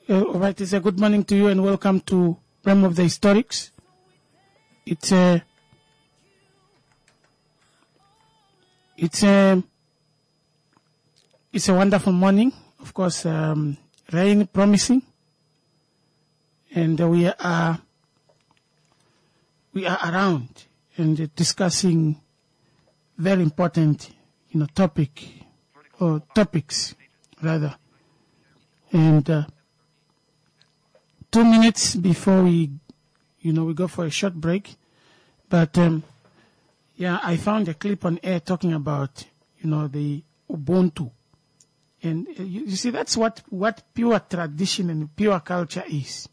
All right, it's a good morning to you and welcome to Realm of the Historics. It's a wonderful morning. Of course, rain promising, and we are around and discussing very important, topics rather, and 2 minutes before we go for a short break. But, I found a clip on air talking about, the Ubuntu. And you see, that's what pure tradition and pure culture is.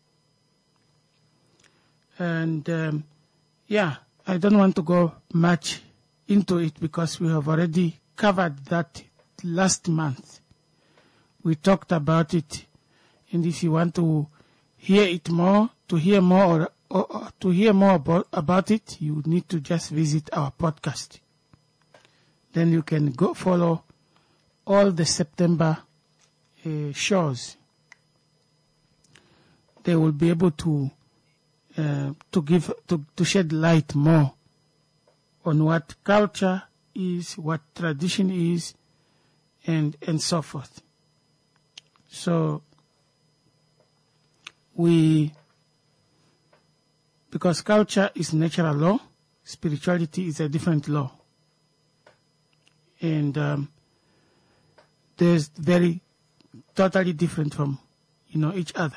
And, I don't want to go much into it because we have already covered that last month. We talked about it. And if you want to hear more about it, you need to just visit our podcast. Then you can go follow all the September shows. They will be able to shed light more on what culture is, what tradition is, and so forth. So because culture is natural law, spirituality is a different law. And there's very totally different from, each other.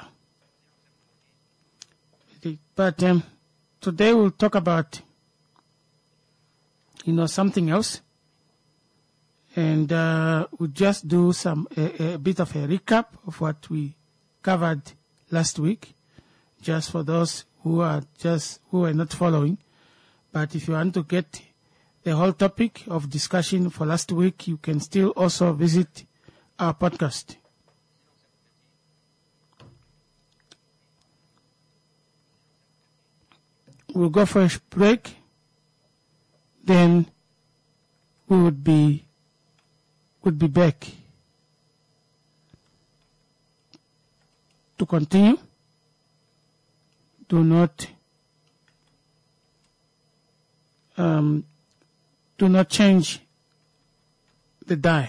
But today we'll talk about, something else. And we'll just do a bit of a recap of what we covered last week, just for those who are not following. But if you want to get the whole topic of discussion for last week, you can still also visit our podcast. We'll go for a break, then we would be back to continue. Do not change the dial.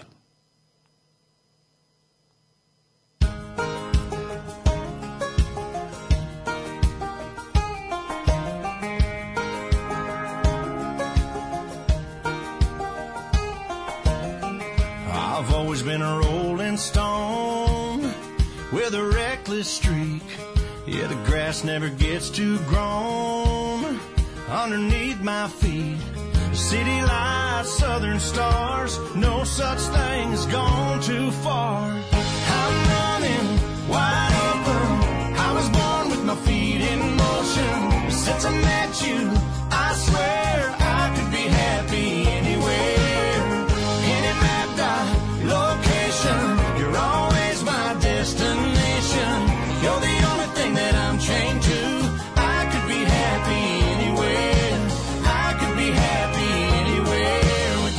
I've always been a rolling stone with a reckless streak. Yeah, the grass never gets too grown underneath my feet. City lights, southern stars, no such thing as gone too far. I'm running wide open. I was born with my feet in motion. Since I met you, I swear I could be happy anywhere. Any mapped out location, you're always my destination. You're the only thing that I'm chained to. I could be happy anywhere. I could be happy anywhere with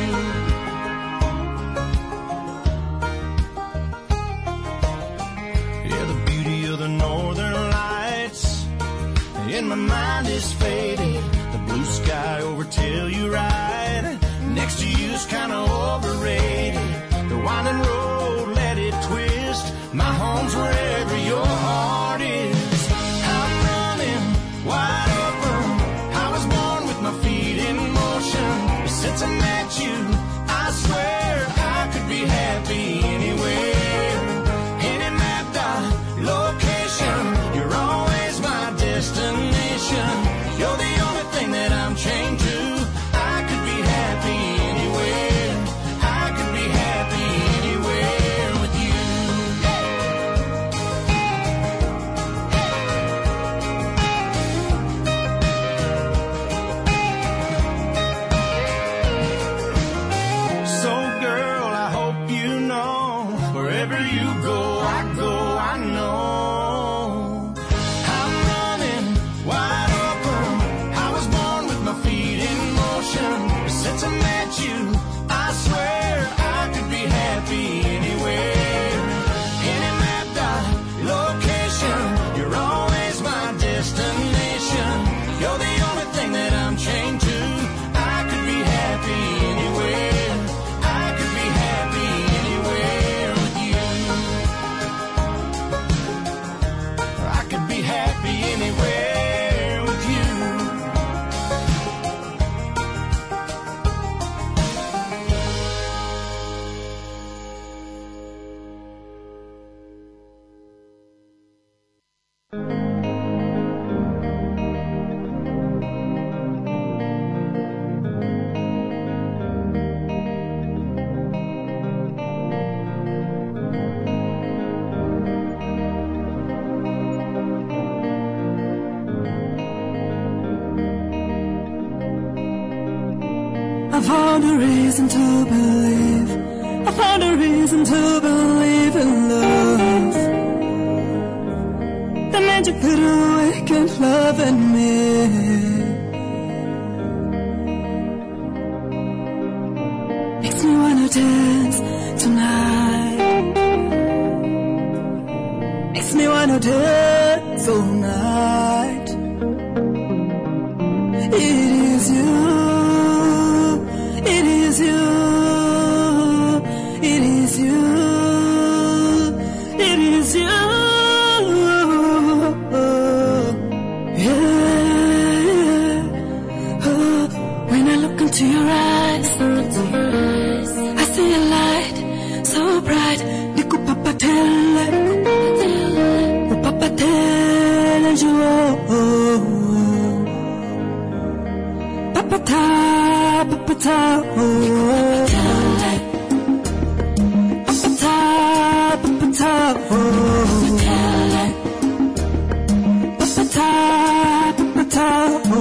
you. Yeah, the beauty of the northern lights in my mind is faded. The blue sky over Telluride next to you's kinda overrated. The winding road, let it twist. My home's wherever your heart is. I'm running wide open. I was born with my feet in motion. Since I met you, I swear I could be happy anywhere. Any mapped out location, you're always my destination. You're the only thing that I'm chained to. I could be happy anywhere. I could be happy anywhere with you. So girl, I hope you know, wherever you go, I know. I'm running wide open. I was born with my feet in motion. Since I met you, I swear I could be happy anywhere. Any mapped out found a reason to believe. I found a reason to believe in love. The magic that awakened love in me. Makes me wanna dance tonight. Makes me wanna dance all night. It is you. It is you. It is you. It is you. Yeah. Oh, when I look into your eyes, I see a light so bright. Diku papa tele, papa tele you. Papa ta, papa ta, oh. Papa ta, papa ta, oh. Papa ta, papa ta, oh.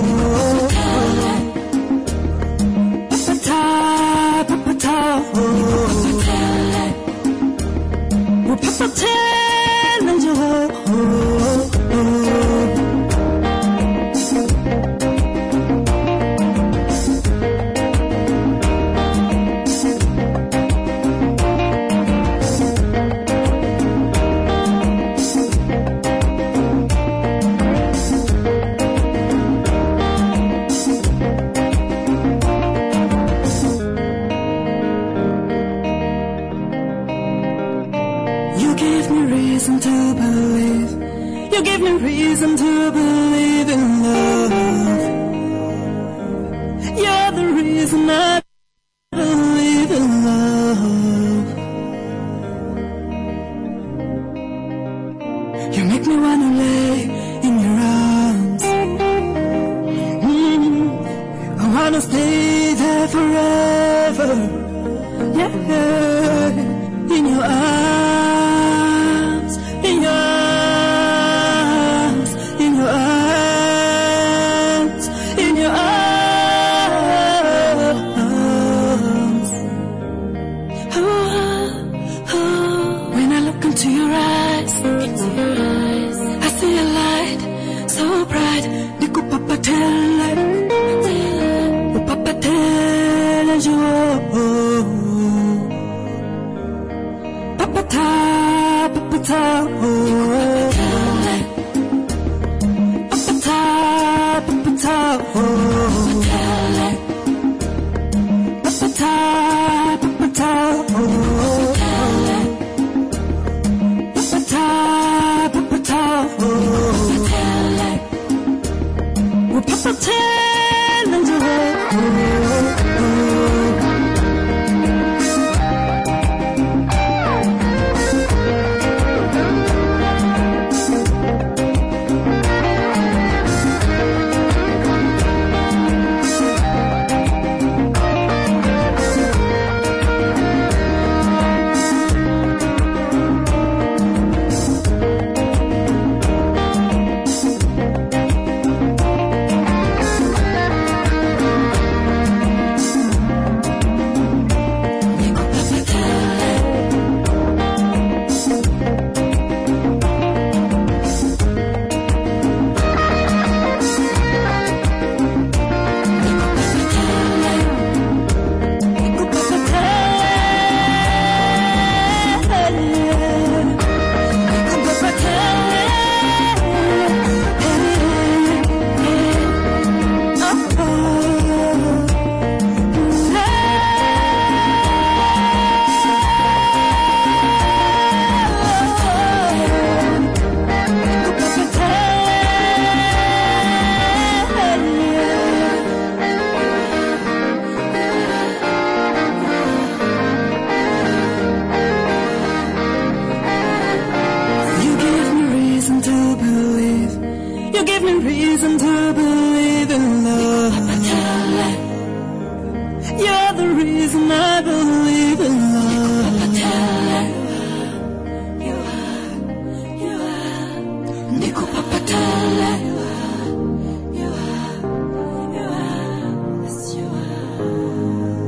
Papa ta, papa ta, oh. Papa tele you, oh. Reason to believe in love. You're the reason I believe in love. You make me wanna lay in your arms. I wanna stay there forever. Yeah, in your arms, in your arms. You are.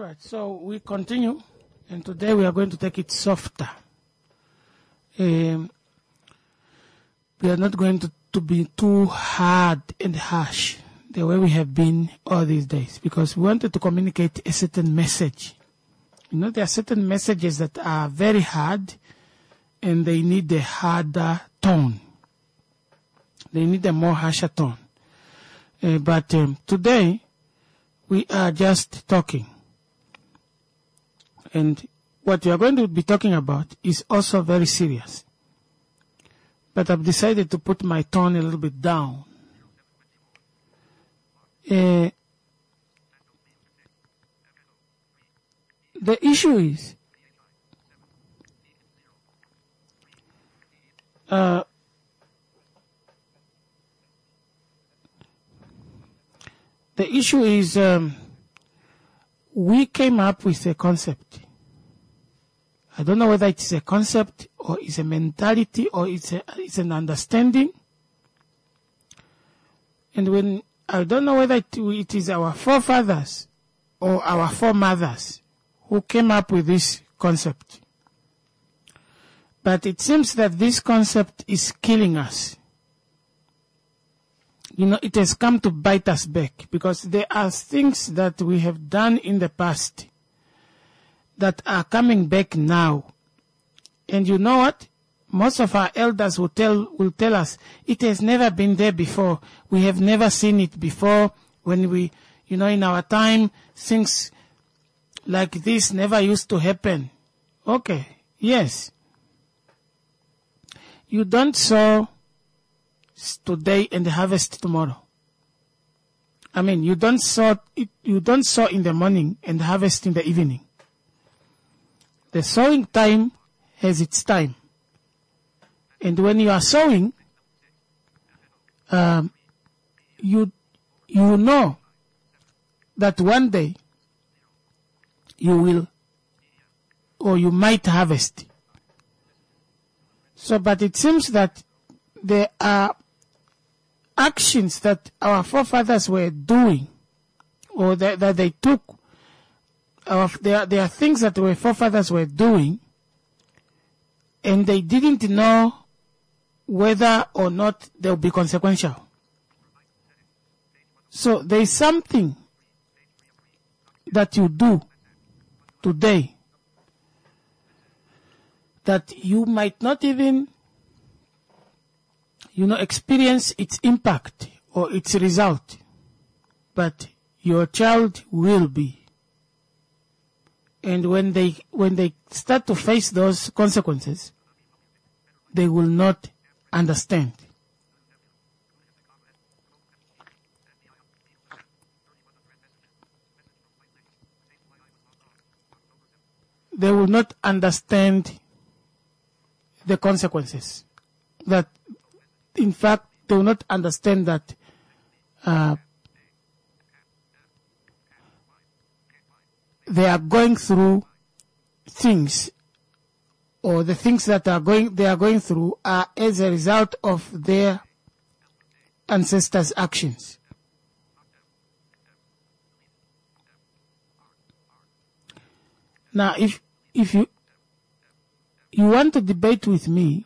right, so we continue, and today we are going to take it softer. We are not going to be too hard and harsh the way we have been all these days, because we wanted to communicate a certain message. You know, there are certain messages that are very hard, and they need a harder tone. They need a more harsher tone. But today, we are just talking. And what we are going to be talking about is also very serious. But I've decided to put my tone a little bit down. The issue is, we came up with a concept. I don't know whether it's a concept or it's a mentality or it's an understanding. And when I don't know whether it is our forefathers or our foremothers who came up with this concept. But it seems that this concept is killing us. You know, it has come to bite us back, because there are things that we have done in the past that are coming back now. And you know what? Most of our elders will tell us, it has never been there before. We have never seen it before. When we, you know, in our time, things like this never used to happen. Okay, yes. You don't sow today and harvest tomorrow. I mean, you don't sow in the morning and harvest in the evening. The sowing time has its time. And when you are sowing, you know that one day you will, or you might harvest. So, but it seems that there are actions that our forefathers were doing, or that they took. There are things that our forefathers were doing, and they didn't know whether or not they will be consequential. So there is something that you do today that you might not even, you know, experience its impact or its result, but your child will be. And when they start to face those consequences, they will not understand. They will not understand the consequences. That, in fact, they will not understand that they are going through things, or the things that they are going through are as a result of their ancestors' actions. Now, if you want to debate with me,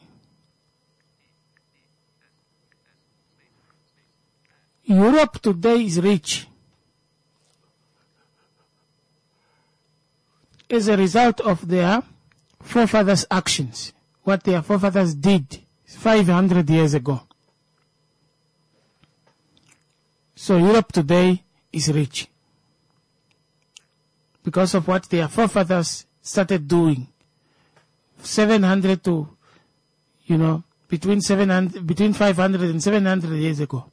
Europe today is rich as a result of their forefathers' actions, what their forefathers did 500 years ago. So Europe today is rich because of what their forefathers started doing 700 to, you know, between 500 and 700 years ago.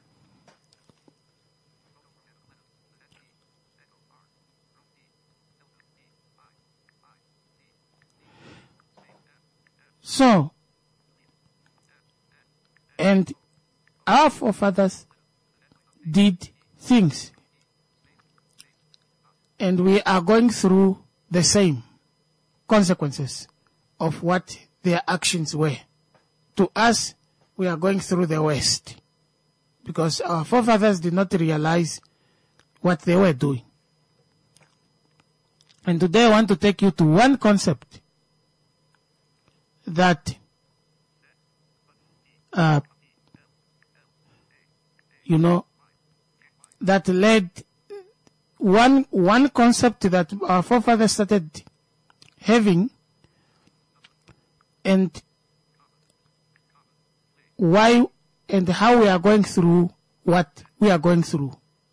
So, and our forefathers did things, and we are going through the same consequences of what their actions were. To us, we are going through the worst, because our forefathers did not realize what they were doing. And today I want to take you to one concept that that led one concept that our forefathers started having, and why and how we are going through what we are going through.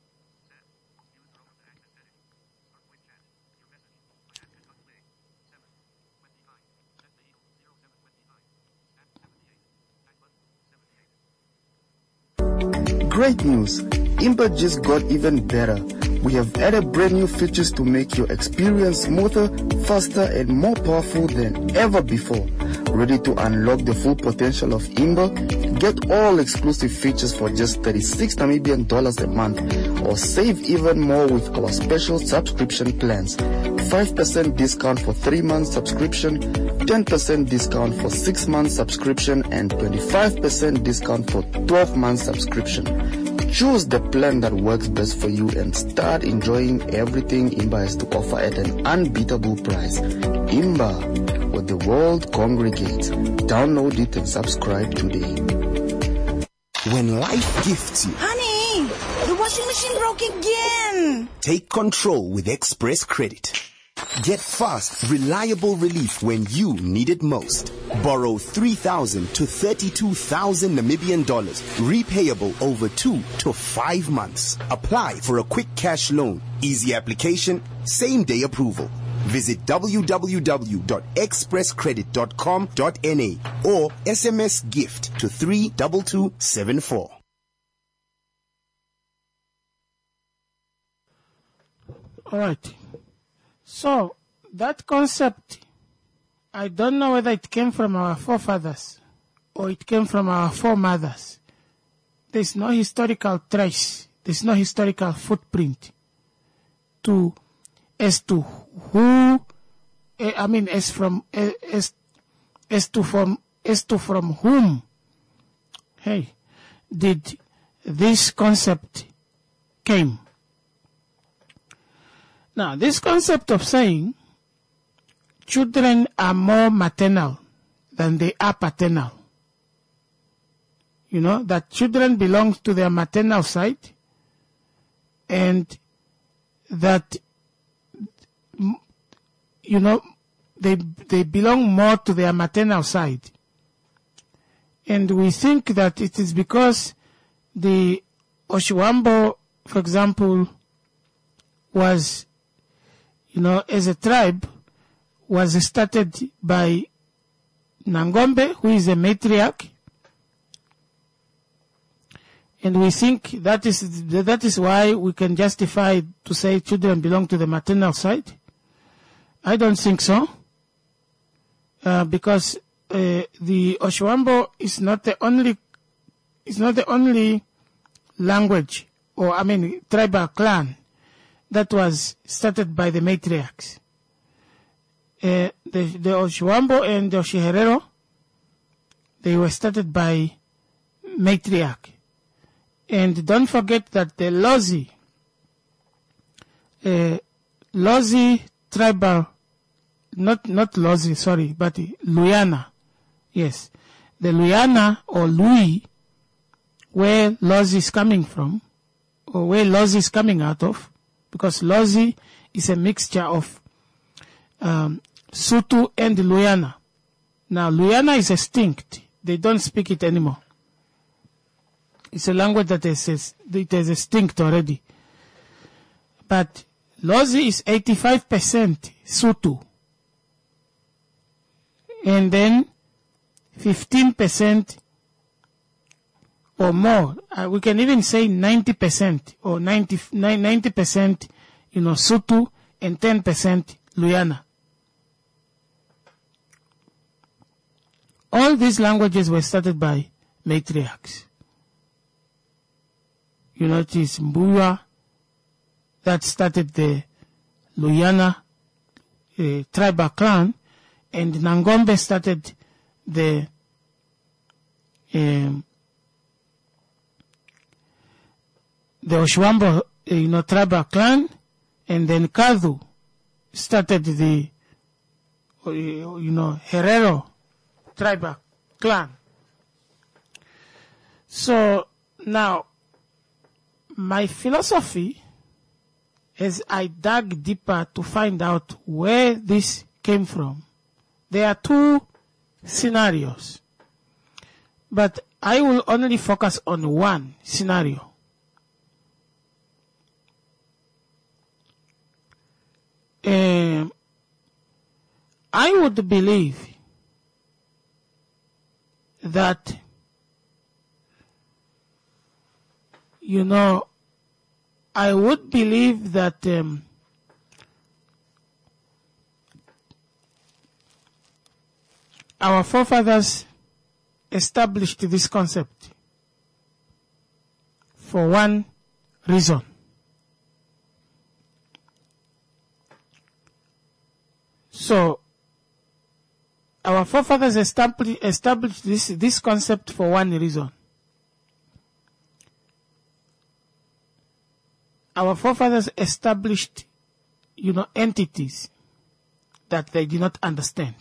Great news! Imba just got even better. We have added brand new features to make your experience smoother, faster, and more powerful than ever before. Ready to unlock the full potential of Imba? Get all exclusive features for just 36 Namibian dollars a month, or save even more with our special subscription plans. 5% discount for 3 months subscription, 10% discount for 6 months subscription, and 25% discount for 12 months subscription. Choose the plan that works best for you and start enjoying everything Imba has to offer at an unbeatable price. Imba, where the world congregates. Download it and subscribe today. When life gifts you, Honey, the washing machine broke again. Take control with Express Credit. Get fast, reliable relief when you need it most. Borrow 3,000 to 32,000 Namibian dollars, repayable over 2 to 5 months. Apply for a quick cash loan, easy application, same day approval. Visit www.expresscredit.com.na or SMS GIFT to 32274. All right. So, that concept, I don't know whether it came from our forefathers or it came from our foremothers. There's no historical trace. There's no historical footprint as to from whom, did this concept came. Now, this concept of saying children are more maternal than they are paternal. You know, that children belong to their maternal side and that, you know, they belong more to their maternal side. And we think that it is because the Oshiwambo, for example, was, you know, as a tribe, was started by Nangombe, who is a matriarch. And we think that is why we can justify to say children belong to the maternal side. I don't think so. Because the Oshiwambo is not the only language, or tribal clan that was started by the matriarchs. The Oshiwambo and the Oshiherero, they were started by matriarch. And don't forget that the Lozi tribal, not Lozi, sorry, but Luyana. Yes. The Luyana or Lui, where Lozi is coming from, or where Lozi is coming out of, because Lozi is a mixture of Sutu and Luyana. Now, Luyana is extinct. They don't speak it anymore. It's a language that is extinct already. But Lozi is 85% Sutu. And then 15% or more. We can even say 90% or 90%, you know, Sutu and 10% Luyana. All these languages were started by matriarchs. You know, it is Mbuya that started the Luyana tribal clan, and Nangombe started the Oshiwambo, tribal clan, and then Kadu started the, Herero tribal clan. So now, my philosophy, as I dug deeper to find out where this came from, there are two scenarios. But I will only focus on one scenario. I would believe that, I would believe that our forefathers established this concept for one reason. So, our forefathers established this concept for one reason. Our forefathers established, entities that they did not understand.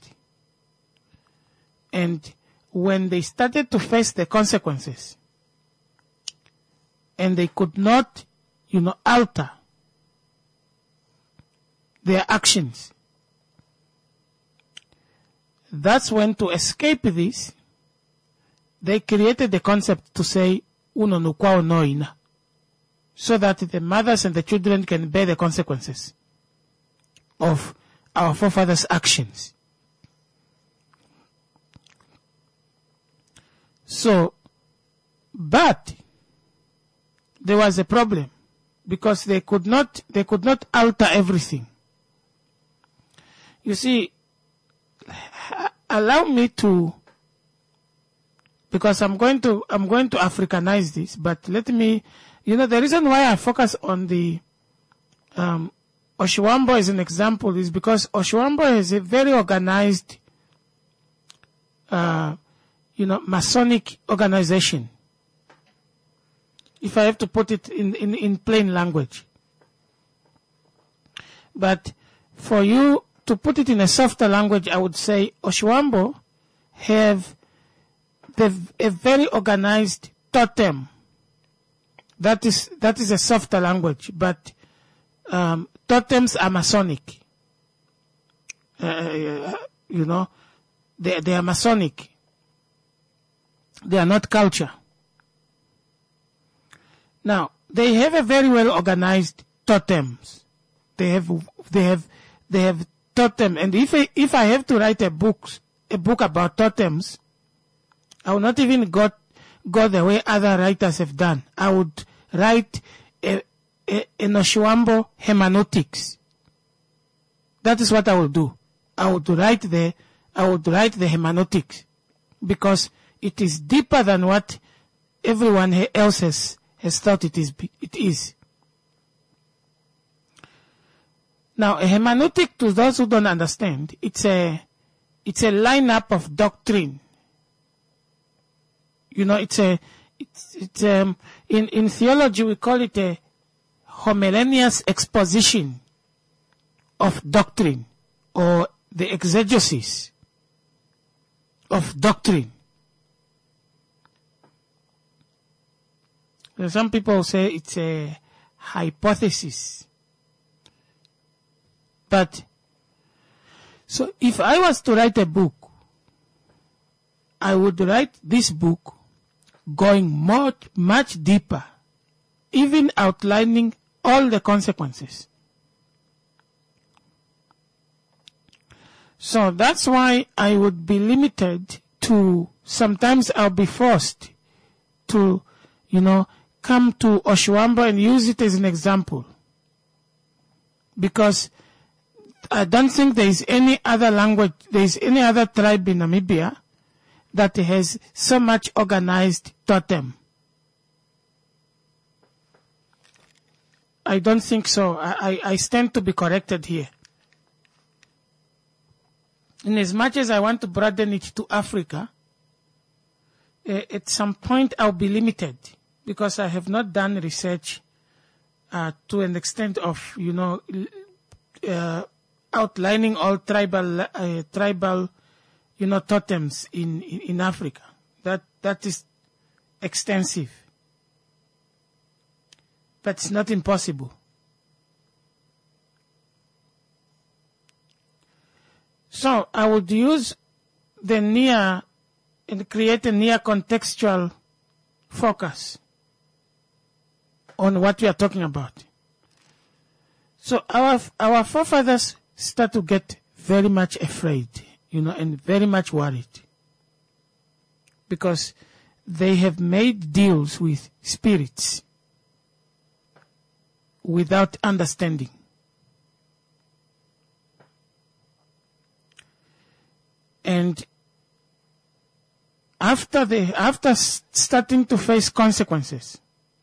And when they started to face the consequences, and they could not, alter their actions, that's when, to escape this, they created the concept to say, uno no kwao no ina, so that the mothers and the children can bear the consequences of our forefathers' actions. So, but there was a problem because they could not alter everything. You see, allow me to, because I'm going to Africanize this, but let me, the reason why I focus on the Oshiwambo as an example is because Oshiwambo is a very organized, Masonic organization. If I have to put it in plain language. But for you to put it in a softer language, I would say Oshiwambo have a very organized totem. That is a softer language, but totems are Masonic. They are Masonic. They are not culture. Now, they have a very well organized totems. They have totem, and if I have to write a book about totems, I will not even go the way other writers have done. I would write an Oshiwambo hermeneutics. That is what I will do. I would write the hermeneutics, because it is deeper than what everyone else has thought it is. Now, a hermeneutic, to those who don't understand, it's a lineup of doctrine. In theology we call it a homogeneous exposition of doctrine, or the exegesis of doctrine. Some people say it's a hypothesis. But, so if I was to write a book, I would write this book going much deeper, even outlining all the consequences. So that's why I would be limited to, sometimes I'll be forced to, come to Oshiwambo and use it as an example. Because I don't think there is any other language, there is any other tribe in Namibia that has so much organized totem. I don't think so. I stand to be corrected here. In as much as I want to broaden it to Africa, at some point I'll be limited, because I have not done research to an extent of, outlining all tribal, totems in Africa. That is extensive. But it's not impossible. So I would use the near and create a near contextual focus on what we are talking about. So our forefathers start to get very much afraid, and very much worried, because they have made deals with spirits without understanding. And after starting to face consequences,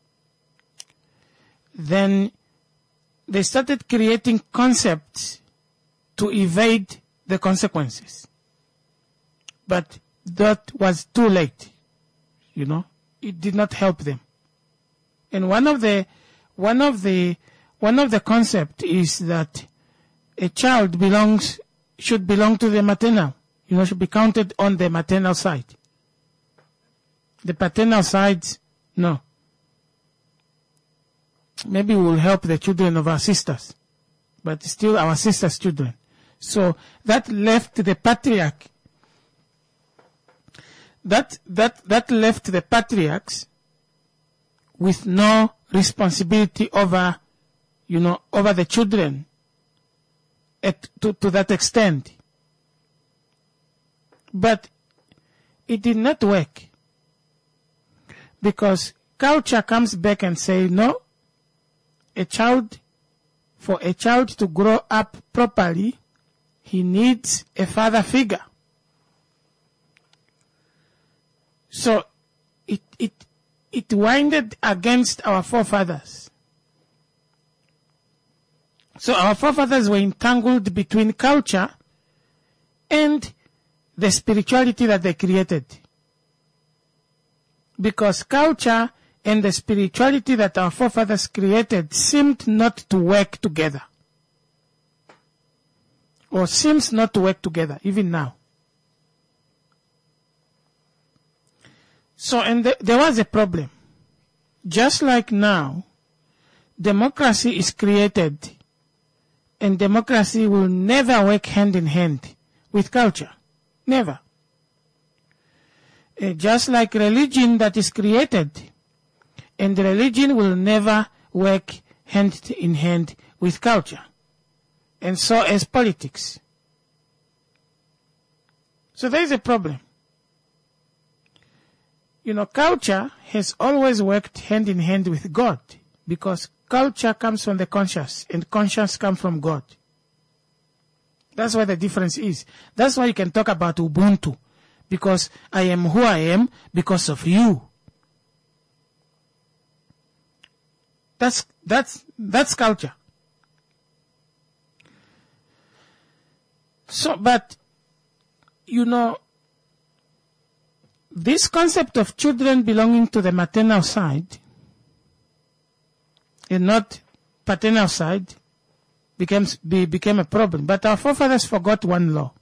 then they started creating concepts to evade the consequences. But that was too late. It did not help them. And one of the concept is that a child should belong to the maternal. Should be counted on the maternal side. The paternal side, no. Maybe we'll help the children of our sisters, but still our sisters' children. So that left the patriarch. That left the patriarchs with no responsibility over the children to that extent. But it did not work, because culture comes back and say, no, for a child to grow up properly, he needs a father figure. So it winded against our forefathers. So our forefathers were entangled between culture and the spirituality that they created. Because culture and the spirituality that our forefathers created seemed not to work together. Or seems not to work together, even now. So, and there was a problem. Just like now, democracy is created, and democracy will never work hand in hand with culture. Never. Just like religion that is created, and religion will never work hand in hand with culture. And so as politics. So there is a problem. Culture has always worked hand in hand with God, because culture comes from the conscious, and conscience comes from God. That's why the difference is. That's why you can talk about Ubuntu, because I am who I am because of you. That's culture. So, but, this concept of children belonging to the maternal side and not paternal side became a problem. But our forefathers forgot one law.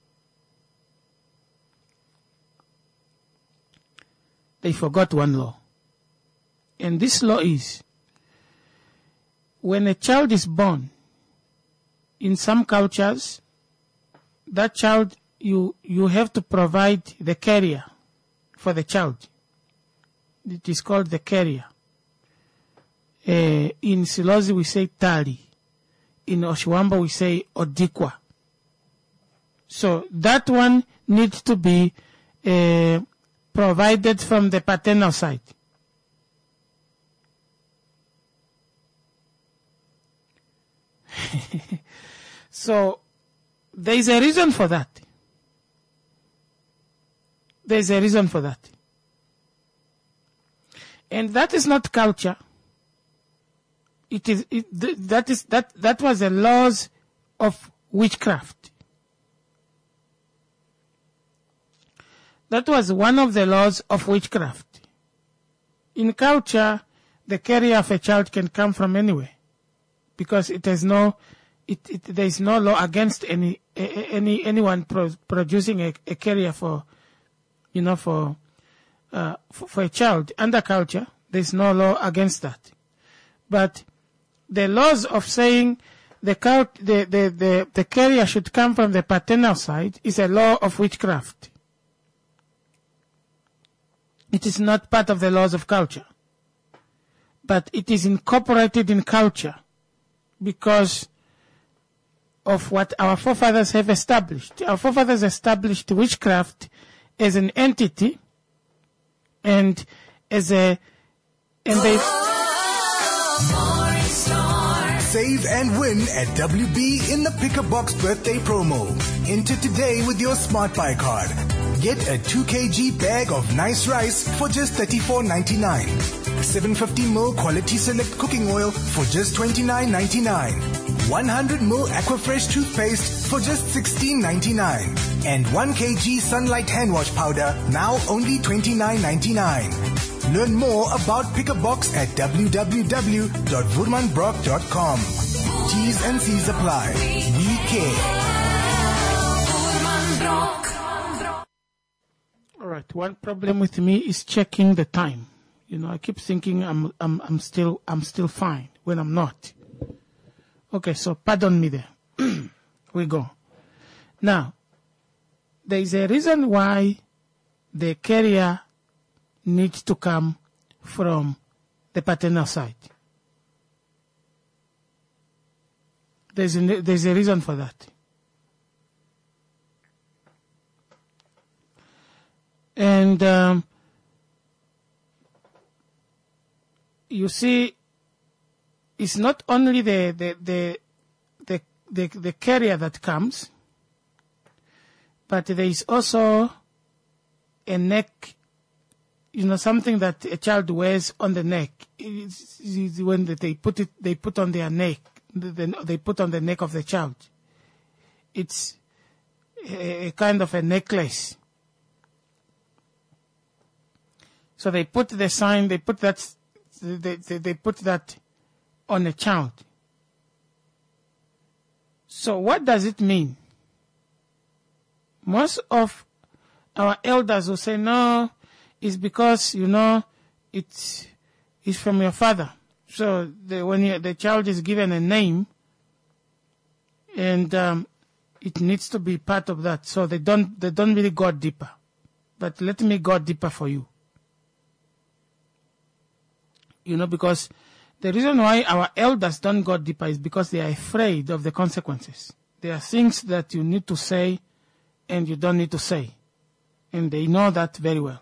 They forgot one law. And this law is, when a child is born, in some cultures, that child, you have to provide the carrier for the child. It is called the carrier. In Silozi we say tali. In Oshiwamba we say odikwa. So that one needs to be provided from the paternal side. So there is a reason for that. There is a reason for that. And that is not culture. That was the laws of witchcraft. That was one of the laws of witchcraft. In culture, the carrier of a child can come from anywhere, because it has no there is no law against anyone producing a carrier for a child. Under culture, there is no law against that. But the laws of saying the carrier should come from the paternal side is a law of witchcraft. It is not part of the laws of culture, but it is incorporated in culture because of what our forefathers have established. Our forefathers established witchcraft as an entity and they Save and win at WB in the Pick a Box birthday promo. Enter today with your Smart Buy card. Get a 2 kg bag of nice rice for just $34.99. 750ml quality select cooking oil for just $29.99. 100ml Aquafresh toothpaste for just $16.99. And 1 kg Sunlight hand wash powder, now only $29.99. Learn more about Pick a Box at www.woodmanbrock.com. T's and C's apply. We care. All right. One problem with me is checking the time. I keep thinking I'm still fine when I'm not. Okay, so pardon me there. We go. Now, there is a reason why the carrier needs to come from the paternal side. There's a reason for that. And you see, it's not only the carrier that comes, but there is also a neck, something that a child wears on the neck. It's when they put on their neck, they put on the neck of the child. It's a kind of a necklace. So they put the sign, they put that on a child. So what does it mean? Most of our elders will say, no, it's because, it's from your father. So when the child is given a name, and it needs to be part of that. So they don't really go deeper. But let me go deeper for you. Because the reason why our elders don't go deeper is because they are afraid of the consequences. There are things that you need to say and you don't need to say. And they know that very well.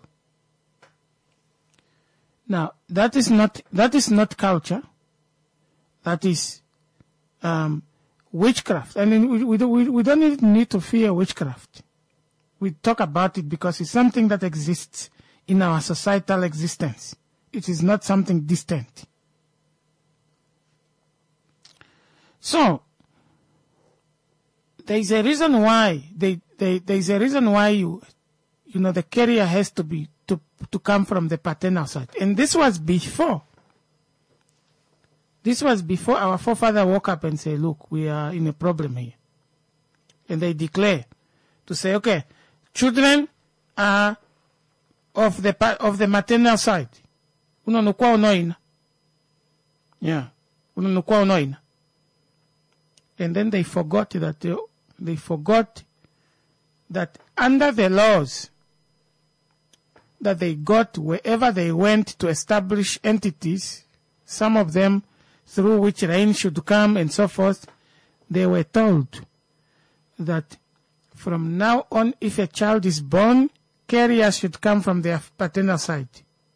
Now, that is not culture. That is witchcraft. I mean, we don't even need to fear witchcraft. We talk about it because it's something that exists in our societal existence. It is not something distant. So, there is a reason why there is a reason why the carrier has to be to come from the paternal side, and this was before. This was before our forefather woke up and said, "Look, we are in a problem here," and they declare to say, "Okay, children are of the maternal side." Yeah. And then they forgot that under the laws that they got wherever they went to establish entities, some of them through which rain should come and so forth, they were told that from now on, if a child is born, carriers should come from their paternal side.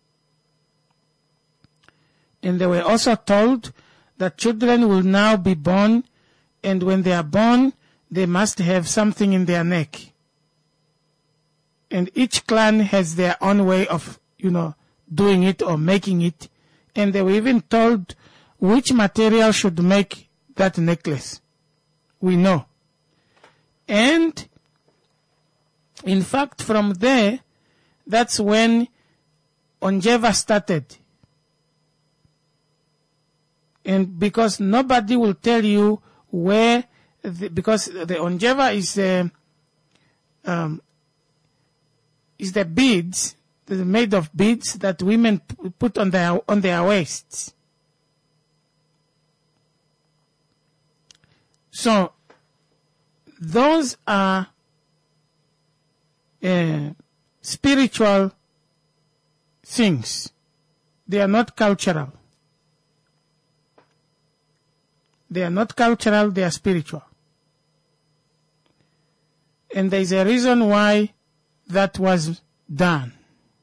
And they were also told that children will now be born, and when they are born, they must have something in their neck. And each clan has their own way of, doing it or making it. And they were even told which material should make that necklace. We know. And, in fact, from there, that's when Onjeva started. And because nobody will tell you where, because the onjeva is the beads, made of beads that women put on their waists. So those are spiritual things. They are not cultural. They are not cultural, they are spiritual. And there is a reason why that was done.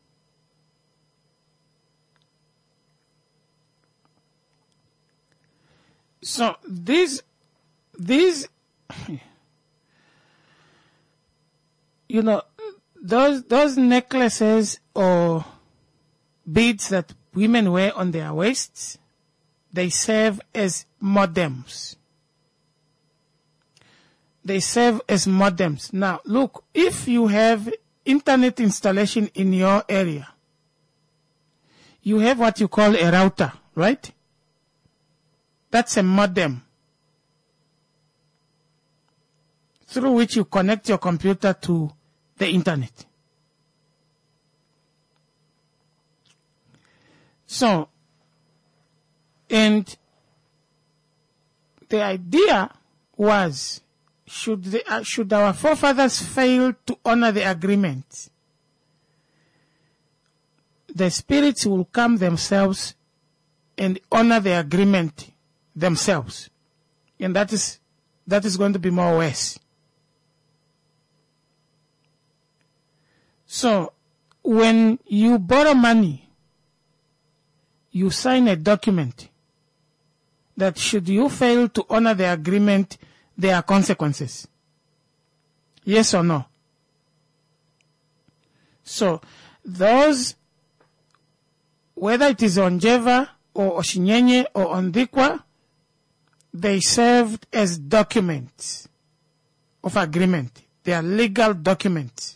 So these you know, those necklaces or beads that women wear on their waists, they serve as modems. They serve as modems. Now, look, if you have internet installation in your area, you have what you call a router, right? That's a modem through which you connect your computer to the internet. So, and the idea was, should our forefathers fail to honor the agreement, the spirits will come themselves and honor the agreement themselves. And that is going to be more worse. So, when you borrow money, you sign a document that should you fail to honor the agreement, there are consequences. Yes or no? So, those, whether it is Onjeva or Oshinyenye or Ondikwa, they served as documents of agreement. They are legal documents.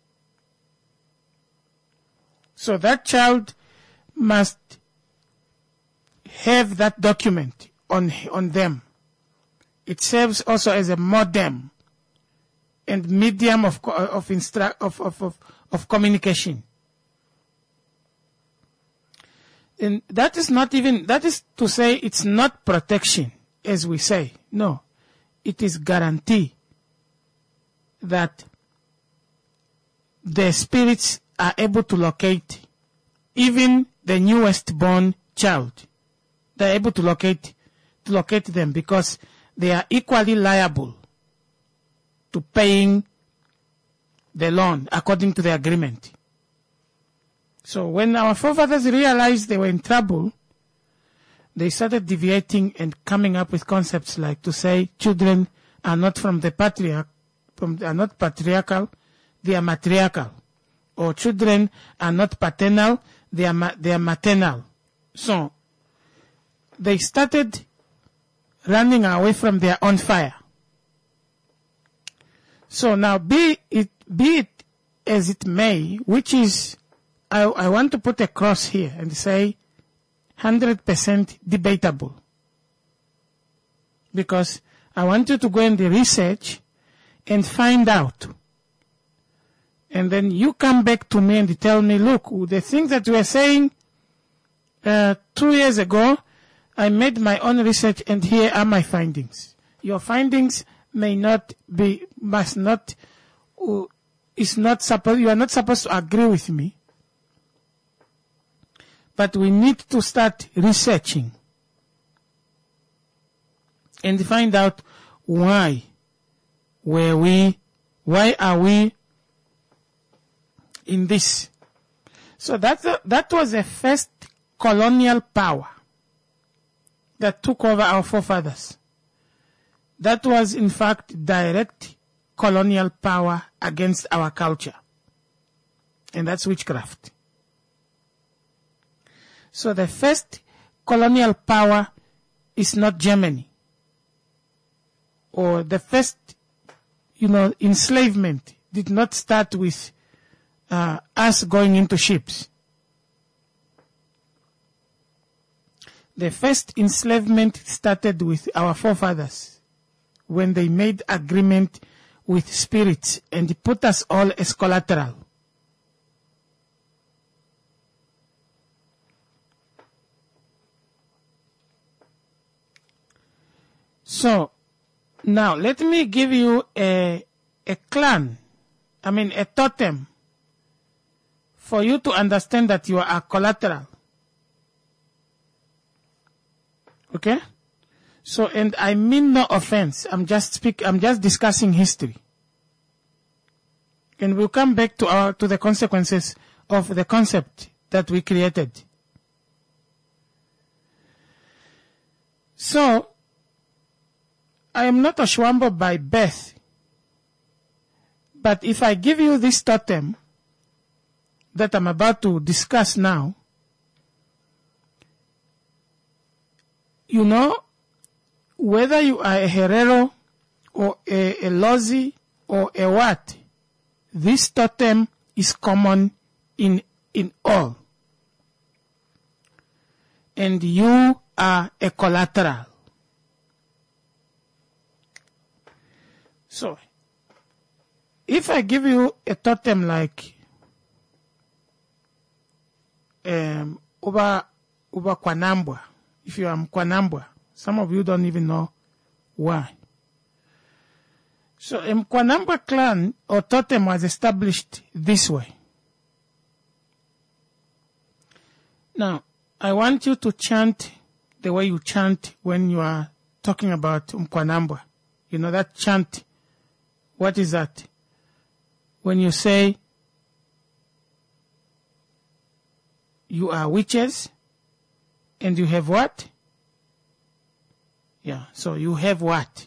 So that child must have that document on them. It serves also as a modem and medium of communication. And that is to say it's not protection, as we say. No. It is guarantee that the spirits are able to locate even the newest born child. They are able to locate them because they are equally liable to paying the loan according to the agreement. So when our forefathers realized they were in trouble, they started deviating and coming up with concepts like to say children are not from the are not patriarchal, they are matriarchal. Or children are not paternal, they are maternal. So they started running away from their own fire. So now be it as it may, which is, I want to put a cross here and say 100% debatable. Because I want you to go in the research and find out. And then you come back to me and tell me, look, the things that you were saying 2 years ago, I made my own research and here are my findings. Your findings you are not supposed to agree with me. But we need to start researching and find out why are we in this. So that was the first colonial power that took over our forefathers. That was in fact direct colonial power against our culture. And that's witchcraft. So the first colonial power is not Germany. Or the first, enslavement did not start with us going into ships. The first enslavement started with our forefathers when they made agreement with spirits and put us all as collateral. So, now let me give you a clan, a totem, for you to understand that you are collateral. Okay? So, and I mean no offense. I'm just discussing history. And we'll come back to the consequences of the concept that we created. So, I am not a Shwambo by birth. But if I give you this totem that I'm about to discuss now, you know, whether you are a Herero or a Lozi or a what, this totem is common in all. And you are a collateral. So, if I give you a totem like Uba Kwanambwa, if you are Mkwanambwa, some of you don't even know why. So, a Mkwanambwa clan or totem was established this way. Now, I want you to chant the way you chant when you are talking about Mkwanambwa. You know that chant. What is that? When you say you are witches and you have what? Yeah, so you have what?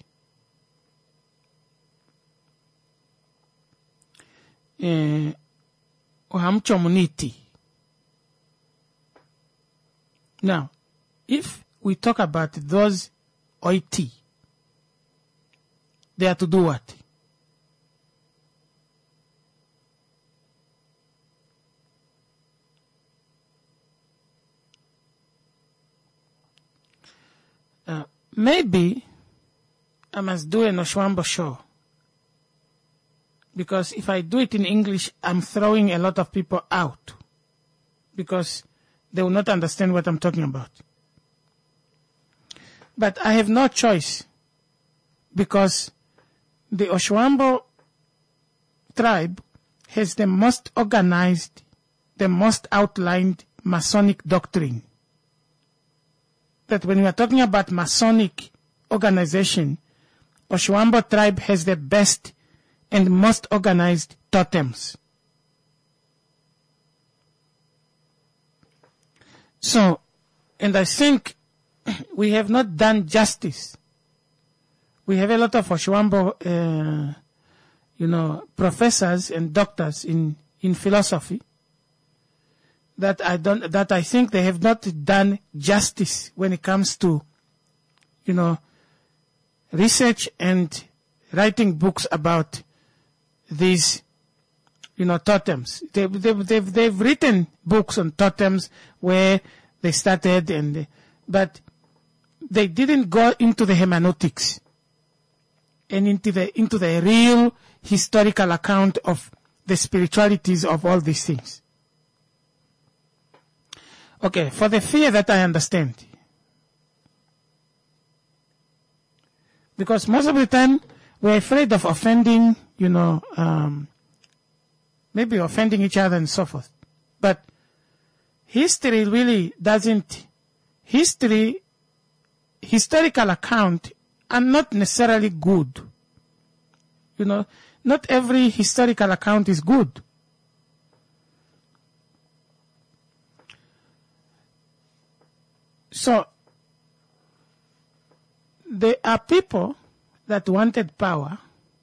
Ohamchomuniti. Now, if we talk about those oiti, they are to do what? Maybe I must do an Oshwambo show. Because if I do it in English, I'm throwing a lot of people out. Because they will not understand what I'm talking about. But I have no choice. Because the Oshwambo tribe has the most organized, the most outlined Masonic doctrine. That when we are talking about Masonic organization, Oshwambo tribe has the best and most organized totems. So, and I think we have not done justice. We have a lot of Oshwambo, professors and doctors in philosophy that I think they have not done justice when it comes to, research and writing books about these, totems. They've written books on totems where they started but they didn't go into the hermeneutics and into the real historical account of the spiritualities of all these things. Okay, for the fear that I understand. Because most of the time, we're afraid of offending, maybe offending each other and so forth. But history really doesn't, historical account are not necessarily good. Not every historical account is good. So, there are people that wanted power,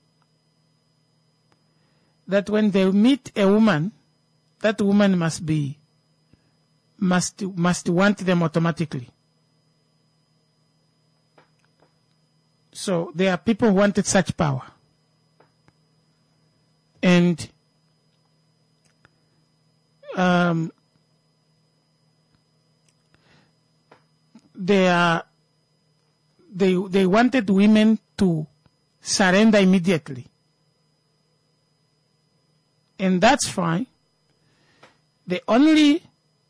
that when they meet a woman, that woman must want them automatically. So, there are people who wanted such power. And they wanted women to surrender immediately. And that's fine. The only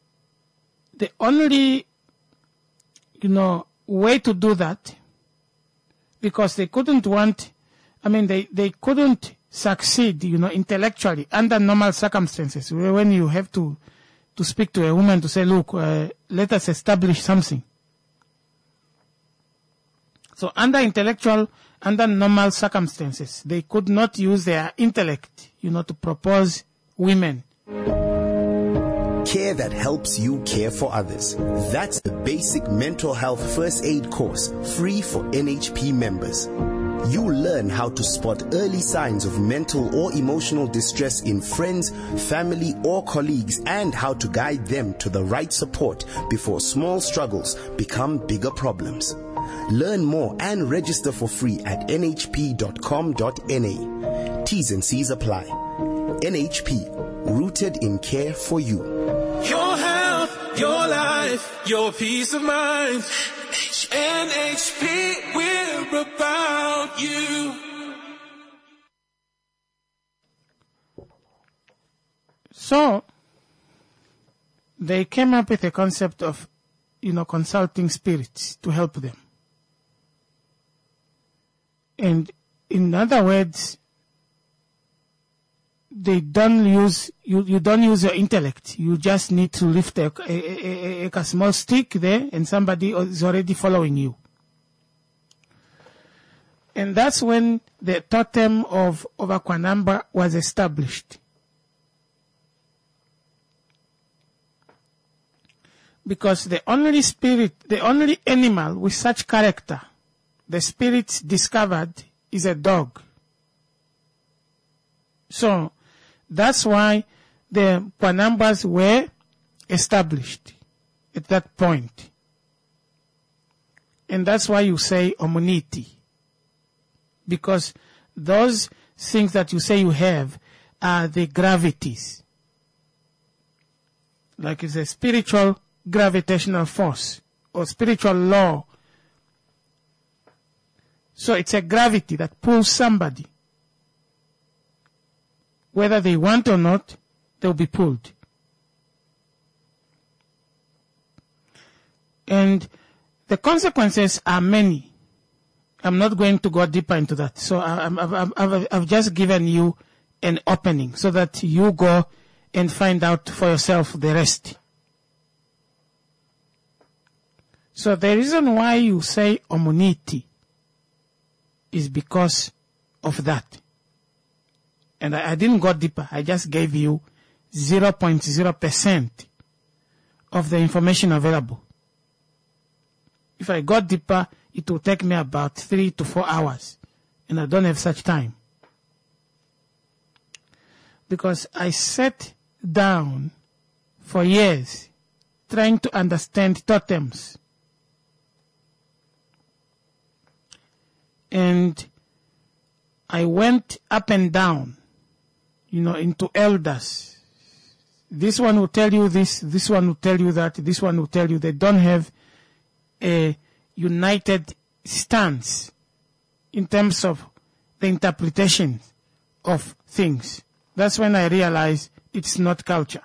way to do that, because they couldn't succeed, intellectually under normal circumstances, when you have to speak to a woman to say, look, let us establish something. So under normal circumstances, they could not use their intellect, to propose women. Care that helps you care for others. That's the basic mental health first aid course, free for NHP members. You'll learn how to spot early signs of mental or emotional distress in friends, family, or colleagues, and how to guide them to the right support before small struggles become bigger problems. Learn more and register for free at nhp.com.na. T's and C's apply. NHP, rooted in care for you. Your health, your life, your peace of mind. NHP, we're about you. So, they came up with a concept of, consulting spirits to help them. And in other words, they don't use, you don't use your intellect. You just need to lift a small stick there and somebody is already following you. And that's when the totem of Akwanamba was established. Because the only animal with such character, the spirits discovered, is a dog. So, that's why the Kwanambas were established at that point. And that's why you say Omuniti. Because those things that you say you have are the gravities. Like it's a spiritual gravitational force or spiritual law. So it's a gravity that pulls somebody. Whether they want or not, they'll be pulled. And the consequences are many. I'm not going to go deeper into that. So I've just given you an opening so that you go and find out for yourself the rest. So the reason why you say Omuniti is because of that. And I didn't go deeper. I just gave you 0.0% of the information available. If I go deeper, it will take me about 3 to 4 hours. And I don't have such time. Because I sat down for years trying to understand totems. And I went up and down, into elders. This one will tell you this one will tell you that, this one will tell you they don't have a united stance in terms of the interpretation of things. That's when I realized it's not culture.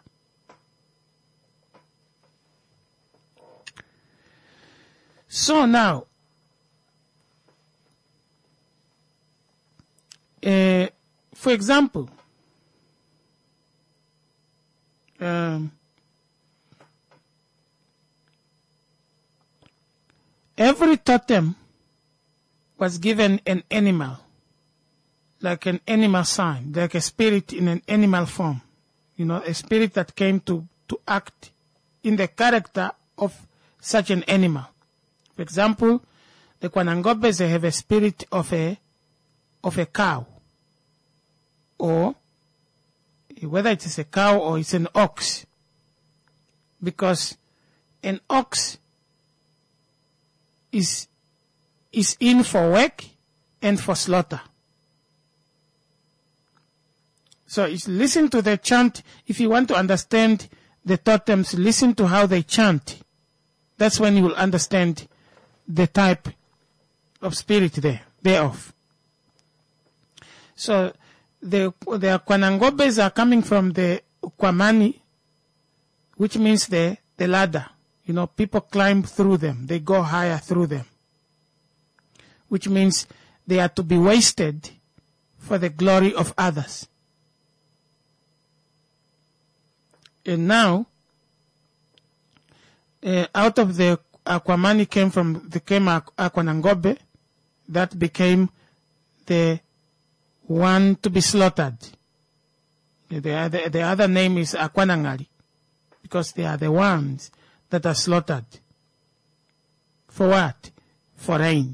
So now, for example, every totem was given an animal, like an animal sign, like a spirit in an animal form. A spirit that came to act in the character of such an animal. For example, the Kwanangobes, they have a spirit of a cow. Or whether it is a cow or it's an ox. Because an ox is in for work and for slaughter. So listen to the chant. If you want to understand the totems, listen to how they chant. That's when you will understand the type of spirit thereof. So the Kwanangobes are coming from the Kwamani, which means the ladder. You know, people climb through them. They go higher through them. Which means they are to be wasted for the glory of others. And now, out of the Akwamani came Akwanangobe, that became the one to be slaughtered. The other name is Akwanangari, because they are the ones that are slaughtered. For what? For rain.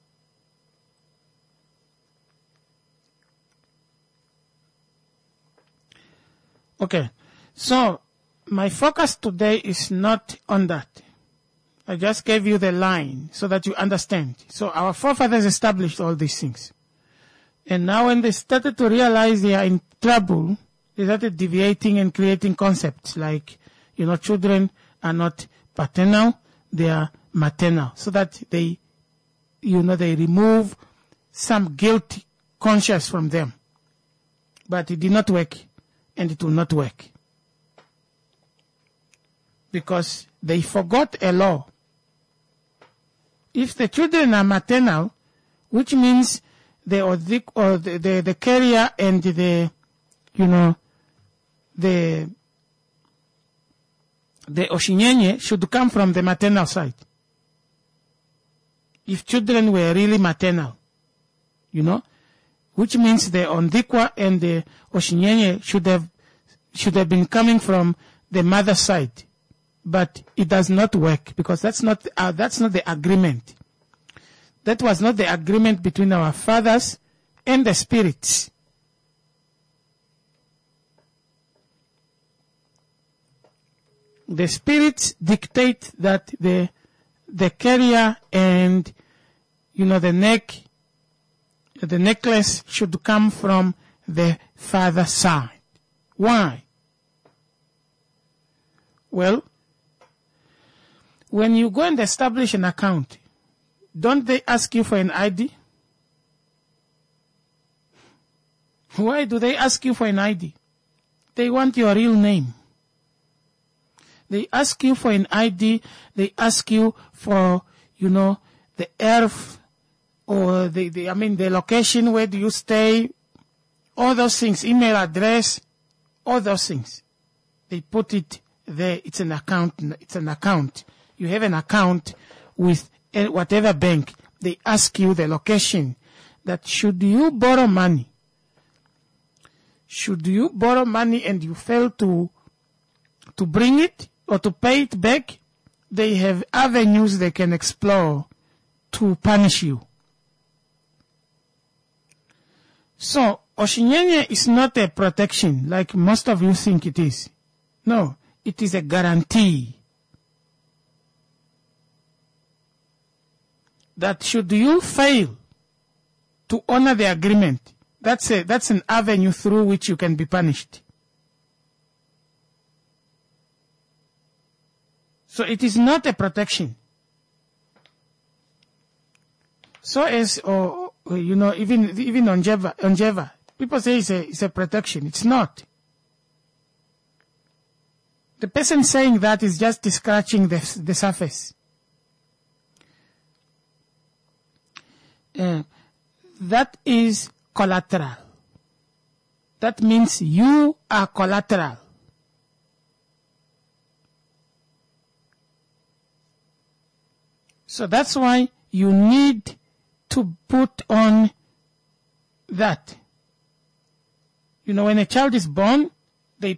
Okay, so my focus today is not on that. I just gave you the line so that you understand. So our forefathers established all these things. And now when they started to realize they are in trouble, they started deviating and creating concepts like, you know, children are not paternal, they are maternal. So that they, you know, they remove some guilt conscience from them. But it did not work, and it will not work. Because they forgot a law. If the children are maternal, which means the carrier and the Oshinyenye should come from the maternal side. If children were really maternal, you know, which means the Ondikwa and the Oshinyenye should have been coming from the mother side. But it does not work because that's not the agreement. That was not the agreement between our fathers and the spirits. The spirits dictate that the carrier and, you know, the necklace should come from the father side. Why? Well, when you go and establish an account, don't they ask you for an ID? Why do they ask you for an ID? They want your real name. They ask you for an ID. They ask you for, you know, the earth or the location, where do you stay, all those things, email address, all those things. They put it there. It's an account. It's an account. You have an account with whatever bank. They ask you the location. That should you borrow money, and you fail to bring it or to pay it back, they have avenues they can explore to punish you. So, Oshinyenye is not a protection like most of you think it is. No, it is a guarantee. That should you fail to honor the agreement, that's an avenue through which you can be punished. So it is not a protection. So as, you know, even on Java, people say it's a protection. It's not. The person saying that is just scratching the surface. That is collateral. That means you are collateral. So that's why you need to put on that. You know, when a child is born, they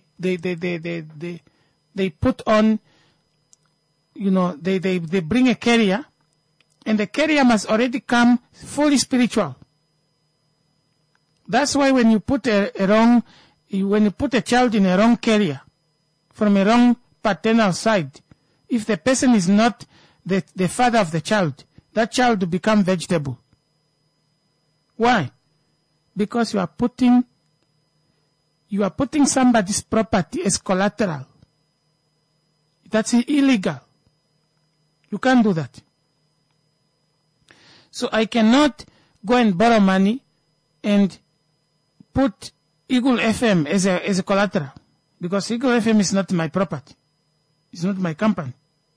put on, you know, they bring a carrier, and the carrier must already come fully spiritual. That's why when you put a child in a wrong carrier, from a wrong paternal side, if the person is not the father of the child, that child will become vegetable. Why? Because you are putting somebody's property as collateral. That's illegal. You can't do that. So I cannot go and borrow money and put Eagle FM as a collateral, because Eagle FM is not my property. It's not my company.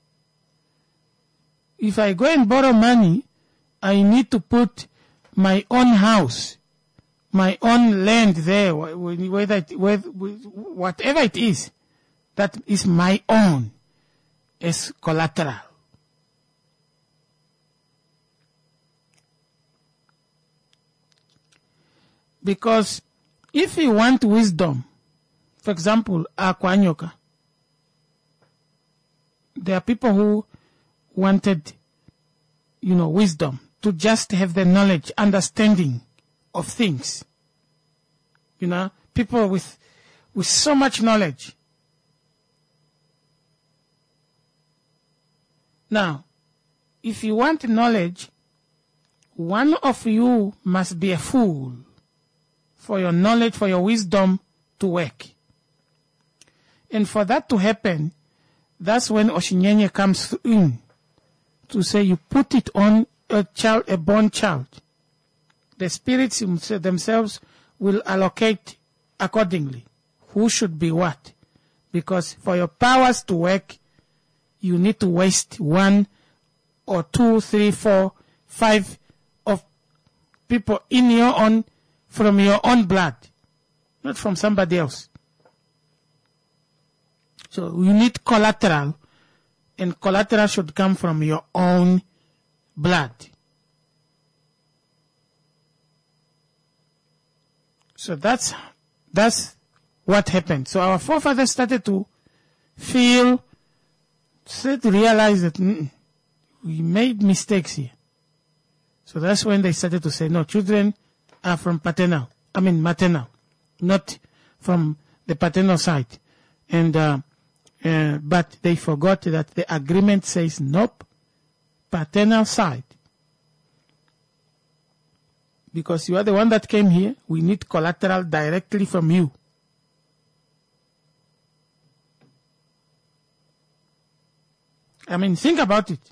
If I go and borrow money, I need to put my own house, my own land there, whatever it is, that is my own, as collateral. Because if you want wisdom, for example, Akwanyoka, there are people who wanted, wisdom, to just have the knowledge, understanding of things. People with so much knowledge. Now, if you want knowledge, one of you must be a fool for your knowledge, for your wisdom to work. And for that to happen, that's when Oshinyenye comes in to say you put it on a born child. The spirits themselves will allocate accordingly who should be what. Because for your powers to work, you need to waste 1 or 2, 3, 4, 5 of people from your own blood, not from somebody else. So you need collateral, and collateral should come from your own blood. So that's what happened. So our forefathers started to realize that we made mistakes here. So that's when they started to say, no, children are from maternal, not from the paternal side. And but they forgot that the agreement says nope, paternal side. Because you are the one that came here, we need collateral directly from you. Think about it.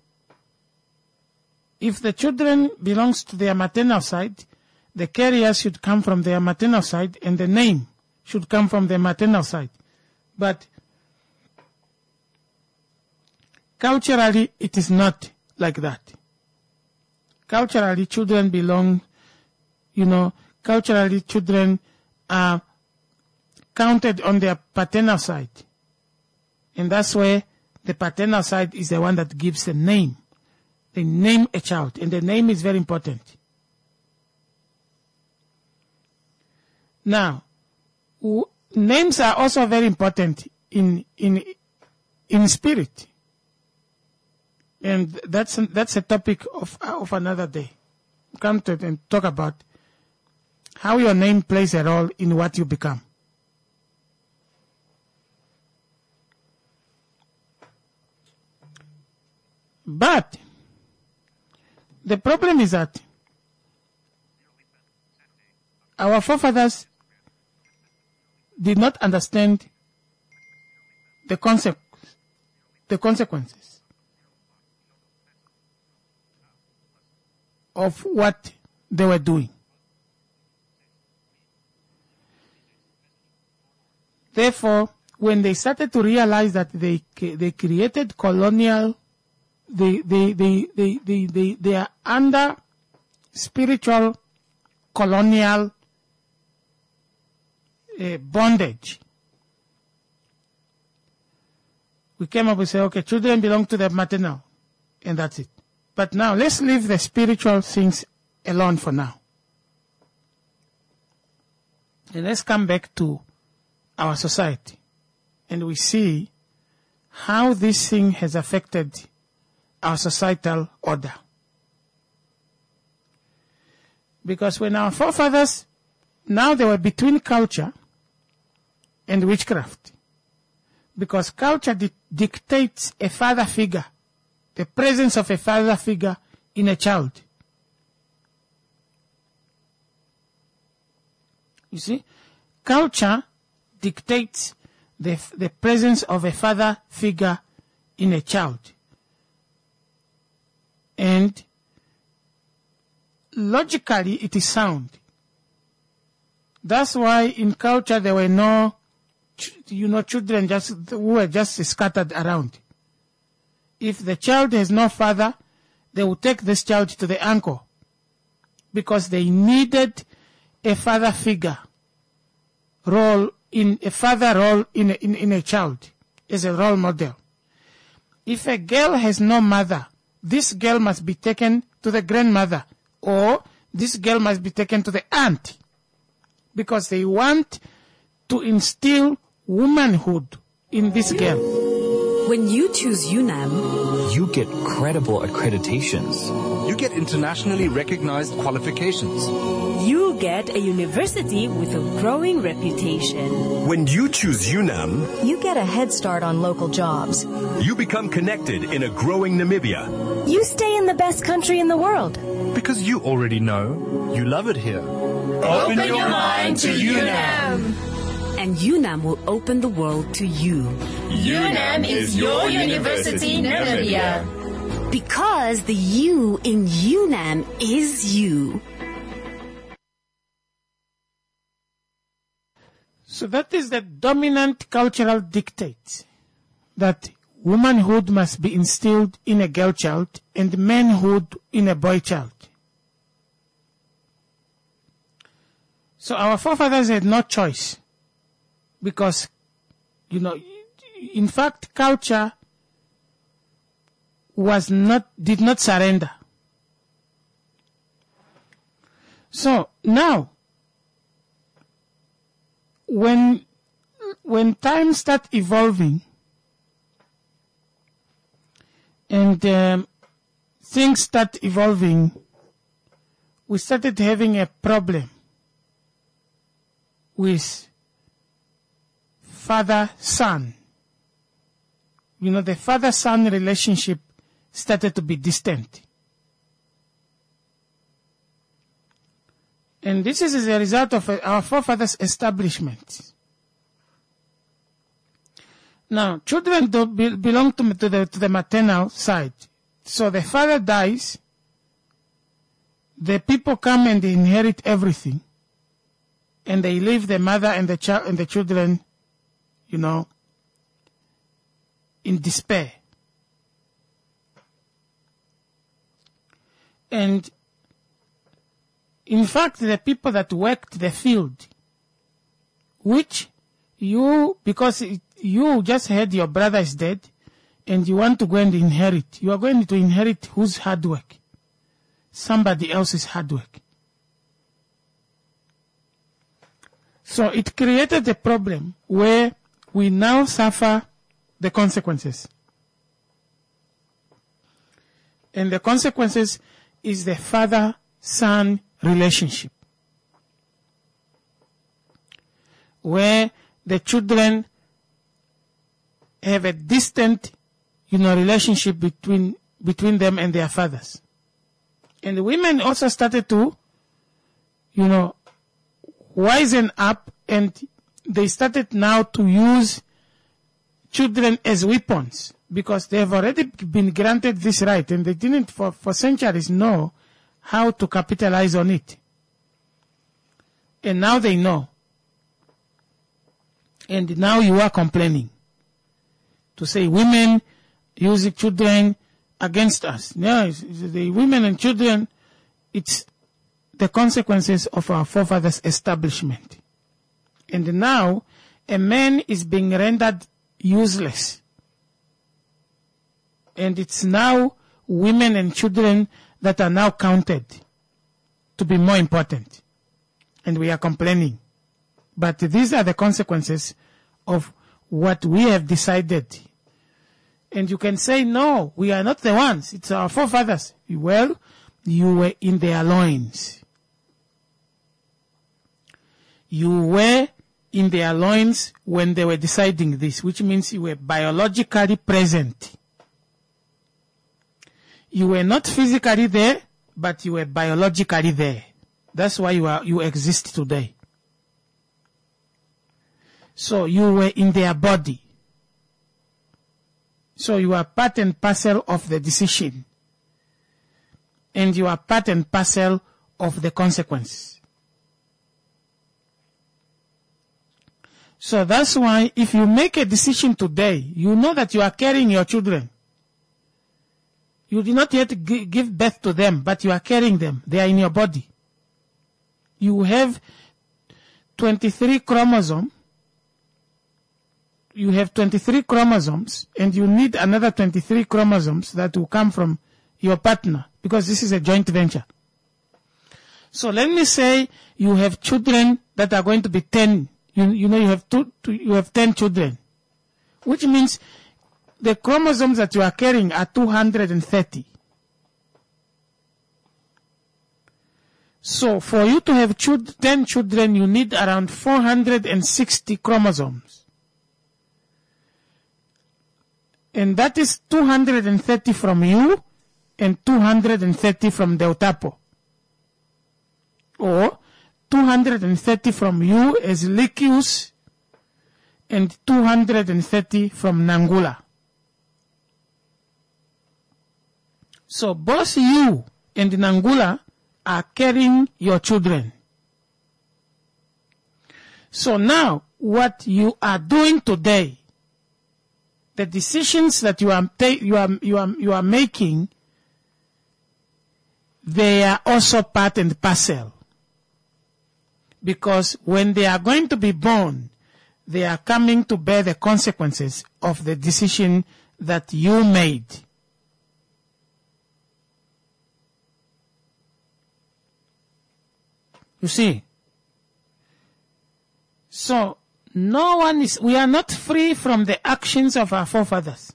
If the children belongs to their maternal side, the carriers should come from their maternal side, and the name should come from their maternal side. But culturally, it is not like that. Culturally, children belong, culturally, children are counted on their paternal side. And that's where the paternal side is the one that gives the name. They name a child, and the name is very important. Now, names are also very important in spirit. And that's a topic of another day. Come to it and talk about how your name plays a role in what you become. But the problem is that our forefathers did not understand the consequences of what they were doing. Therefore, when they started to realize that they created colonial, they are under spiritual colonial bondage. We came up and said, okay, children belong to the maternal, and that's it. But now let's leave the spiritual things alone for now. And let's come back to our society. And we see how this thing has affected our societal order. Because when our forefathers, now they were between culture and witchcraft. Because culture dictates a father figure, the presence of a father figure in a child. You see, culture dictates the presence of a father figure in a child. And logically, it is sound. That's why in culture there were no, children who were just scattered around. If the child has no father, they will take this child to the uncle because they needed a father figure role in a child as a role model. If a girl has no mother, this girl must be taken to the grandmother, or this girl must be taken to the aunt, because they want to instill womanhood in this girl. When you choose UNAM, you get credible accreditations. You get internationally recognized qualifications. You get a university with a growing reputation. When you choose UNAM, you get a head start on local jobs. You become connected in a growing Namibia. You stay in the best country in the world. Because you already know you love it here. Open your mind to UNAM. And UNAM will open the world to you. UNAM is your university, Namibia. Because the U in UNAM is you. So that is the dominant cultural dictate, that womanhood must be instilled in a girl child and manhood in a boy child. So our forefathers had no choice, because, in fact, culture did not surrender. So now, when times start evolving and things start evolving, we started having a problem with father-son. The father-son relationship started to be distant. And this is as a result of our forefathers' establishment. Now, children belong to the maternal side. So the father dies, the people come and they inherit everything, and they leave the mother and the child and the children, in despair. And in fact, the people that worked the field, which because you just heard your brother is dead, and you want to go and inherit, you are going to inherit whose hard work? Somebody else's hard work. So it created a problem where we now suffer the consequences. And the consequences is the father-son relationship, where the children have a distant, relationship between them and their fathers. And the women also started to, wisen up, and they started now to use children as weapons, because they have already been granted this right, and they didn't for centuries know how to capitalize on it. And now they know. And now you are complaining to say women use children against us. No, the women and children, it's the consequences of our forefathers' establishment. And now a man is being rendered useless. And it's now women and children that are now counted to be more important. And we are complaining. But these are the consequences of what we have decided. And you can say, no, we are not the ones. It's our forefathers. Well, you were in their loins. You were in their loins when they were deciding this, which means you were biologically present. You were not physically there, but you were biologically there. That's why you exist today. So you were in their body. So you are part and parcel of the decision. And you are part and parcel of the consequence. So that's why if you make a decision today, you know that you are carrying your children. You did not yet give birth to them, but you are carrying them. They are in your body. You have 23 chromosomes. You have 23 chromosomes, and you need another 23 chromosomes that will come from your partner, because this is a joint venture. So let me say you have children that are going to be 10. You have 10 children, which means the chromosomes that you are carrying are 230. So for you to have 10 children, you need around 460 chromosomes. And that is 230 from you and 230 from Deotapo. Or 230 from you as Likius and 230 from Nangula. So both you and Nangula are carrying your children. So now what you are doing today, the decisions that you are making, they are also part and parcel. Because when they are going to be born, they are coming to bear the consequences of the decision that you made. You see? So, we are not free from the actions of our forefathers.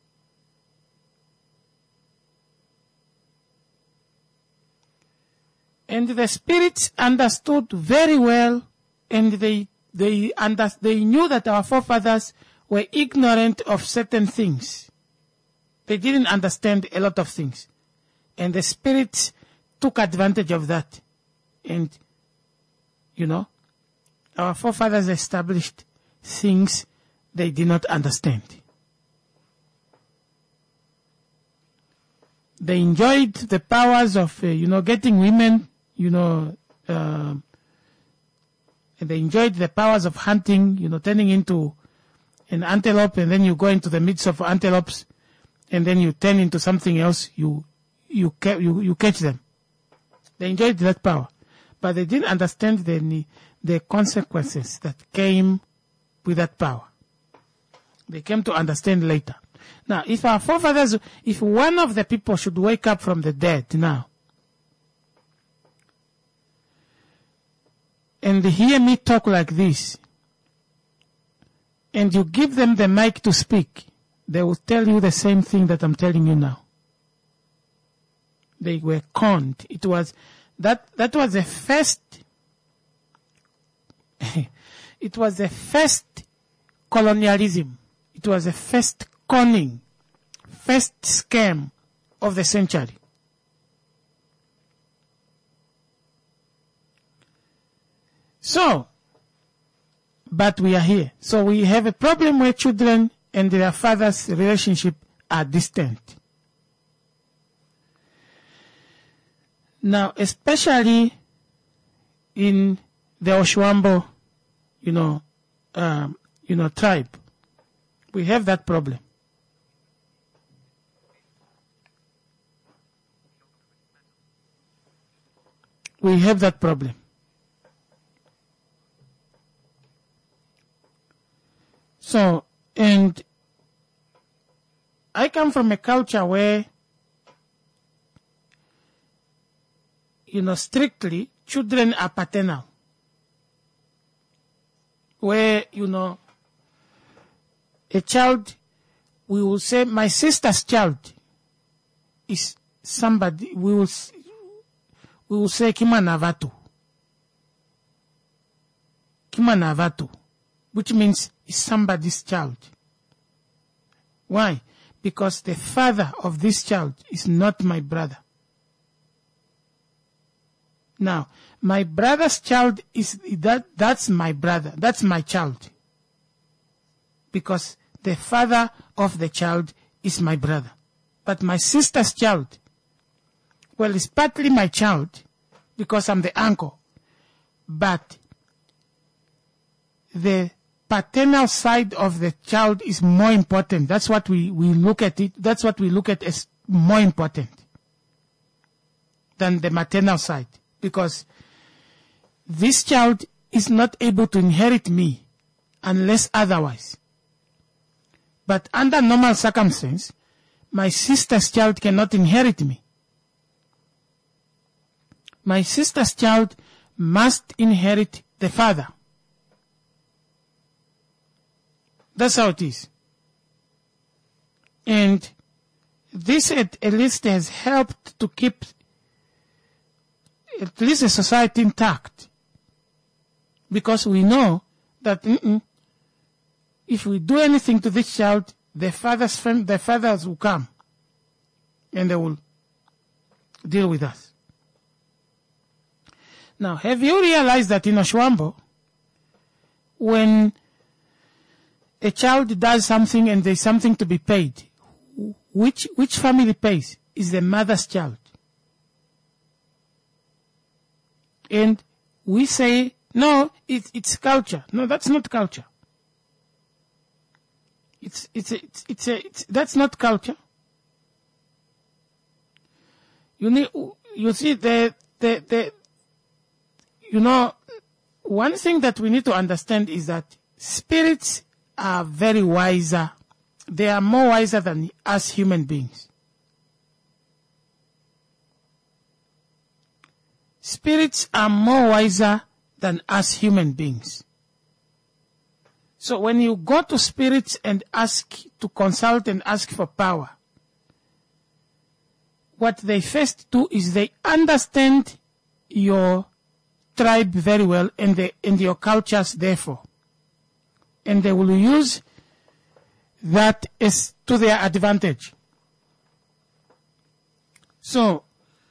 And the spirits understood very well, and they knew that our forefathers were ignorant of certain things. They didn't understand a lot of things. And the spirits took advantage of that. And, our forefathers established things they did not understand. They enjoyed the powers of, getting women, and they enjoyed the powers of hunting, turning into an antelope, and then you go into the midst of antelopes, and then you turn into something else, you catch them. They enjoyed that power. But they didn't understand the consequences that came with that power. They came to understand later. Now, if our forefathers, if one of the people should wake up from the dead now, and hear me talk like this, and you give them the mic to speak, they will tell you the same thing that I'm telling you now. They were conned. It was that was the first it was the first colonialism. It was the first conning, first scam of the century. So, but we are here. So we have a problem where children and their father's relationship are distant. Now, especially in the Oshwambo, tribe, we have that problem. We have that problem. So, and I come from a culture where, strictly, children are paternal. Where, a child, we will say, my sister's child is somebody, we will say, Kimanavatu. Kimanavatu, which means is somebody's child. Why? Because the father of this child is not my brother. Now, my brother's child that's my brother, that's my child. Because the father of the child is my brother. But my sister's child, well, it's partly my child because I'm the uncle. But the paternal side of the child is more important. That's what we look at it. That's what we look at as more important than the maternal side. Because this child is not able to inherit me unless otherwise. But under normal circumstances, my sister's child cannot inherit me. My sister's child must inherit the father. That's how it is. And this at least has helped to keep at least the society intact. Because we know that if we do anything to this child, the fathers will come and they will deal with us. Now, have you realized that in Oshwambo, when a child does something and there's something to be paid, which family pays? Is the mother's child. And we say, no, it's culture. No, that's not culture. That's not culture. You see, one thing that we need to understand is that spirits are very wiser. They are more wiser than us human beings. Spirits are more wiser than us human beings. So when you go to spirits and ask to consult and ask for power, what they first do is they understand your tribe very well and your cultures therefore. And they will use that as to their advantage. So,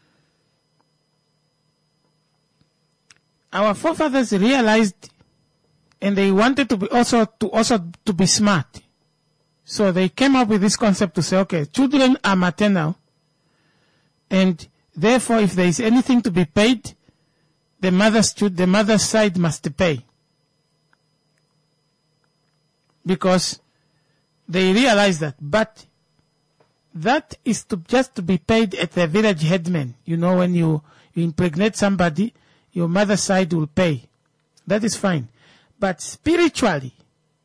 our forefathers realized, and they wanted to be also to be smart. So they came up with this concept to say, okay, children are maternal, and therefore, if there is anything to be paid, the mother's side must pay, because they realize that. But that is just to be paid at the village headman. You know, when you impregnate somebody, your mother's side will pay. That is fine. But spiritually,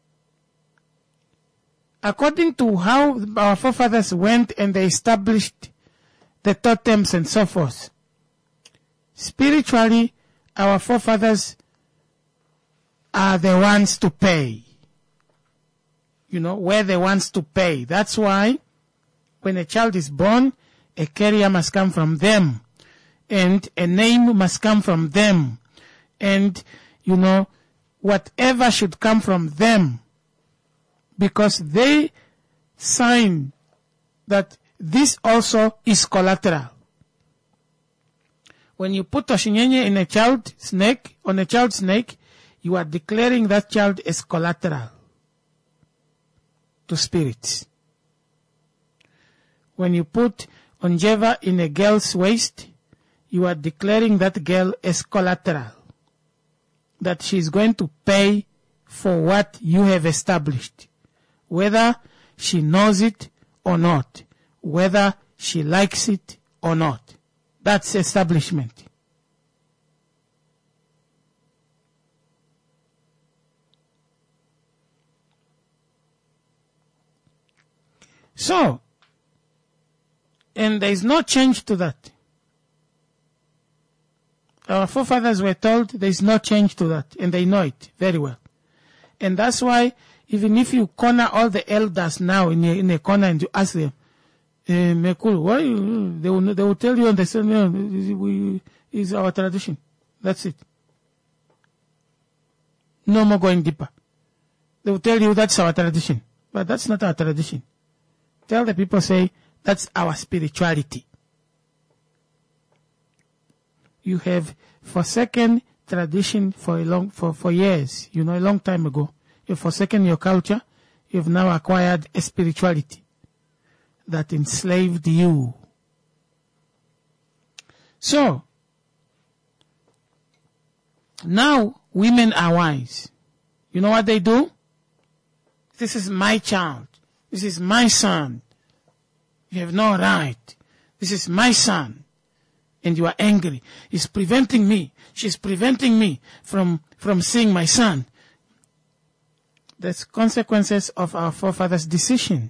according to how our forefathers went and they established the totems and so forth, spiritually, our forefathers are the ones to pay. You know, we're the ones to pay. That's why when a child is born, a carrier must come from them. And a name must come from them. And, whatever should come from them. Because they sign that this also is collateral. When you put Oshinyenye in a child's neck, you are declaring that child as collateral to spirits. When you put Onjeva in a girl's waist, you are declaring that girl as collateral, that she is going to pay for what you have established, whether she knows it or not, whether she likes it or not. That's establishment. So, and there is no change to that. Our forefathers were told there is no change to that, and they know it very well. And that's why, even if you corner all the elders now in a corner and you ask them, Mekulu, why? They will tell you, and they say, no, it's our tradition. That's it. No more going deeper. They will tell you that's our tradition. But that's not our tradition. Tell the people, say, that's our spirituality. You have forsaken tradition for years, a long time ago. You've forsaken your culture. You've now acquired a spirituality that enslaved you. So, now women are wise. You know what they do? This is my child. This is my son. You have no right. This is my son. And you are angry. It's preventing me. She's preventing me from seeing my son. That's consequences of our forefathers' decision.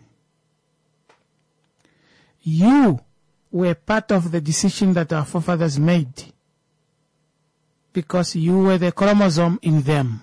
You were part of the decision that our forefathers made, because you were the chromosome in them.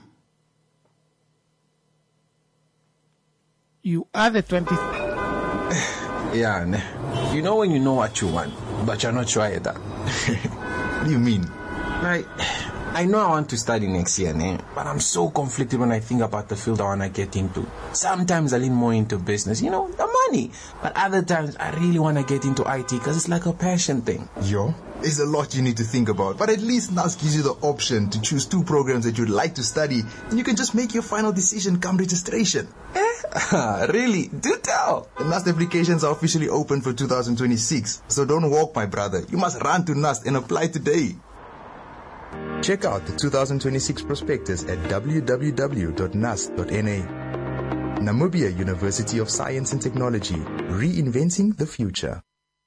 You are the 20th. Yeah, you know when you know what you want, but you're not sure of that. What do you mean? Like, I know I want to study next year, but I'm so conflicted when I think about the field I want to get into. Sometimes I lean more into business, the money. But other times I really want to get into IT because it's like a passion thing. Yo, there's a lot you need to think about. But at least NUST gives you the option to choose 2 programs that you'd like to study. And you can just make your final decision come registration. Really? Do tell. The NUST applications are officially open for 2026. So don't walk, my brother. You must run to NUST and apply today. Check out the 2026 prospectus at www.nust.na. Namibia University of Science and Technology, reinventing the future.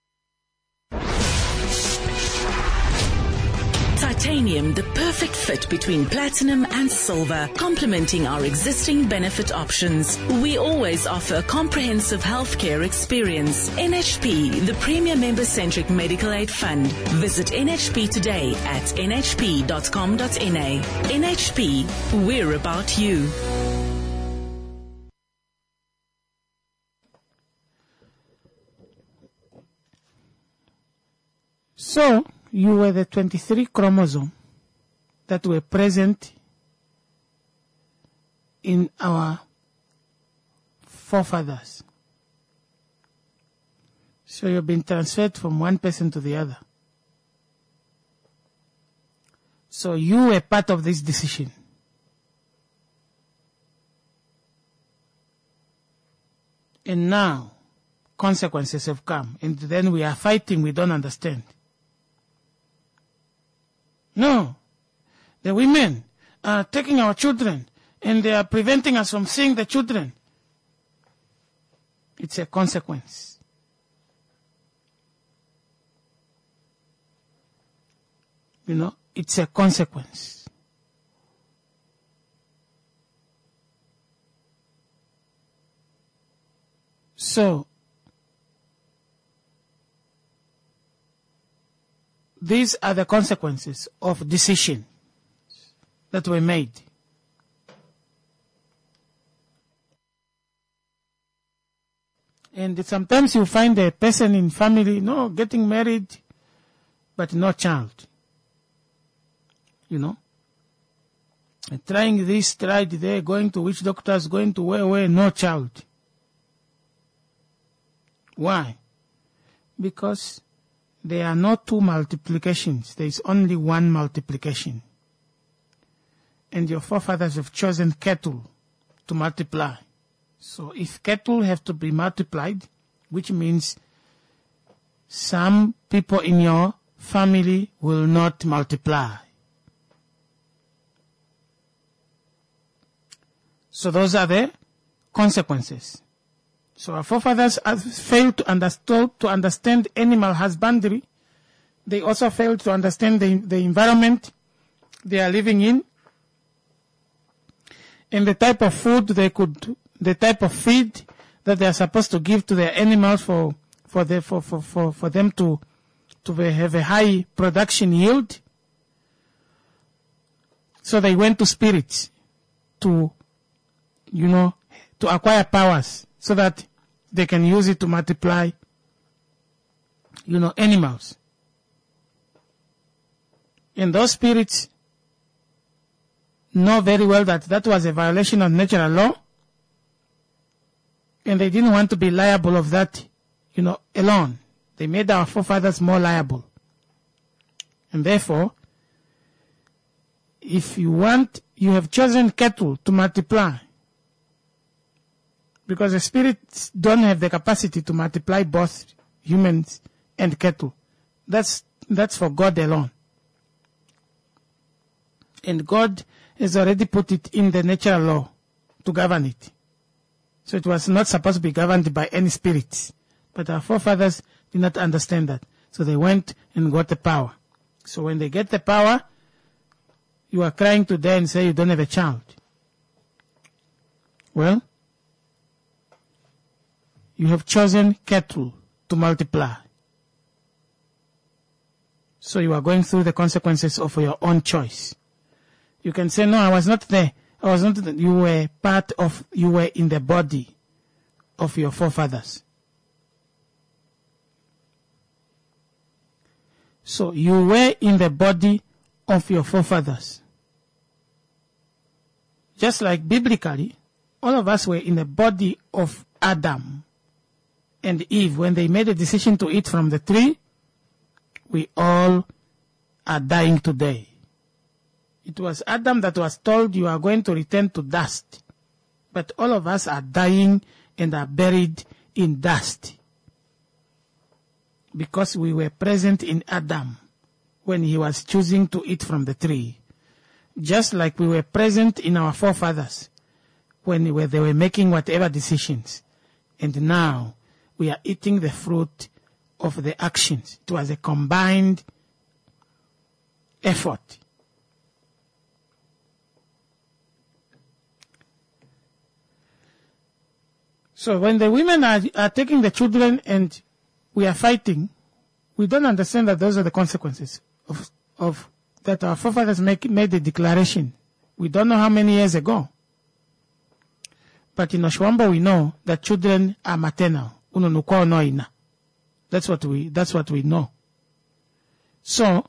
Titanium, the perfect fit between platinum and silver, complementing our existing benefit options. We always offer a comprehensive healthcare experience. NHP, the premier member-centric medical aid fund. Visit NHP today at nhp.com.na. NHP, we're about you. So, you were the 23 chromosomes that were present in our forefathers. So you've been transferred from one person to the other. So you were part of this decision. And now, consequences have come. And then we are fighting, we don't understand. No. The women are taking our children and they are preventing us from seeing the children. It's a consequence. It's a consequence. So, these are the consequences of decisions that were made. And sometimes you find a person in family, getting married, but no child. Trying this, tried there, going to witch doctors, going to where, no child. Why? Because there are no 2 multiplications. There is only 1 multiplication. And your forefathers have chosen cattle to multiply. So if cattle have to be multiplied, which means some people in your family will not multiply. So those are the consequences. So our forefathers have failed to understand animal husbandry. They also failed to understand the environment they are living in, and the type of food the type of feed that they are supposed to give to their animals for them to have a high production yield. So they went to spirits to acquire powers, so that they can use it to multiply, animals. And those spirits know very well that was a violation of natural law, and they didn't want to be liable of that, alone. They made our forefathers more liable. And therefore, if you have chosen cattle to multiply, because the spirits don't have the capacity to multiply both humans and cattle. That's for God alone. And God has already put it in the natural law to govern it. So it was not supposed to be governed by any spirits. But our forefathers did not understand that. So they went and got the power. So when they get the power, you are crying today and say you don't have a child. Well, you have chosen cattle to multiply. So you are going through the consequences of your own choice. You can say, no, I was not there. I was not there. You were in the body of your forefathers. So you were in the body of your forefathers. Just like biblically, all of us were in the body of Adam and Eve. When they made a decision to eat from the tree, we all are dying today. It was Adam that was told, you are going to return to dust. But all of us are dying and are buried in dust. Because we were present in Adam when he was choosing to eat from the tree. Just like we were present in our forefathers when they were making whatever decisions. And now we are eating the fruit of the actions. It was a combined effort. So when the women are taking the children and we are fighting, we don't understand that those are the consequences of that our forefathers made the declaration. We don't know how many years ago. But in Oshwambo we know that children are maternal. That's what we know. So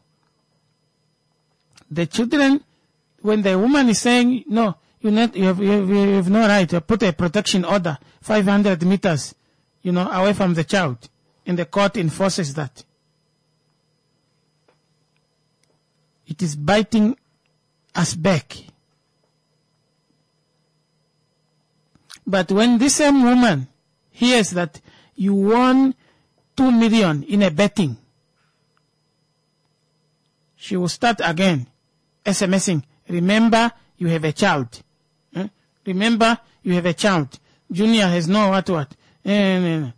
the children, when the woman is saying, no, you have no right to put a protection order 500 meters, away from the child, and the court enforces that. It is biting us back. But when this same woman hears that you won 2 million in a betting, she will start again SMSing. Remember, you have a child. Remember, you have a child. Junior has no what. No.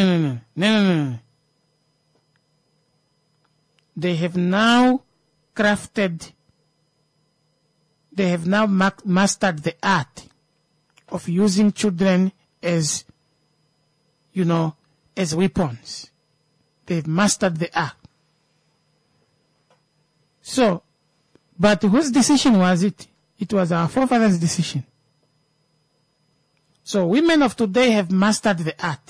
They have now mastered the art of using children as, as weapons. They've mastered the art. So, but whose decision was it? It was our forefathers' decision. So women of today have mastered the art.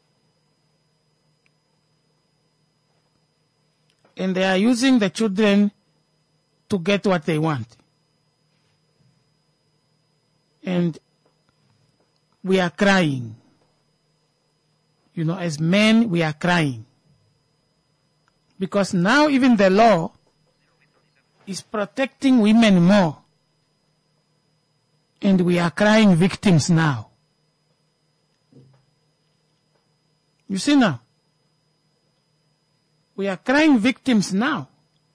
And they are using the children to get what they want. And we are crying. As men, we are crying. Because now even the law is protecting women more. And we are crying victims now. You see now? We are crying victims now.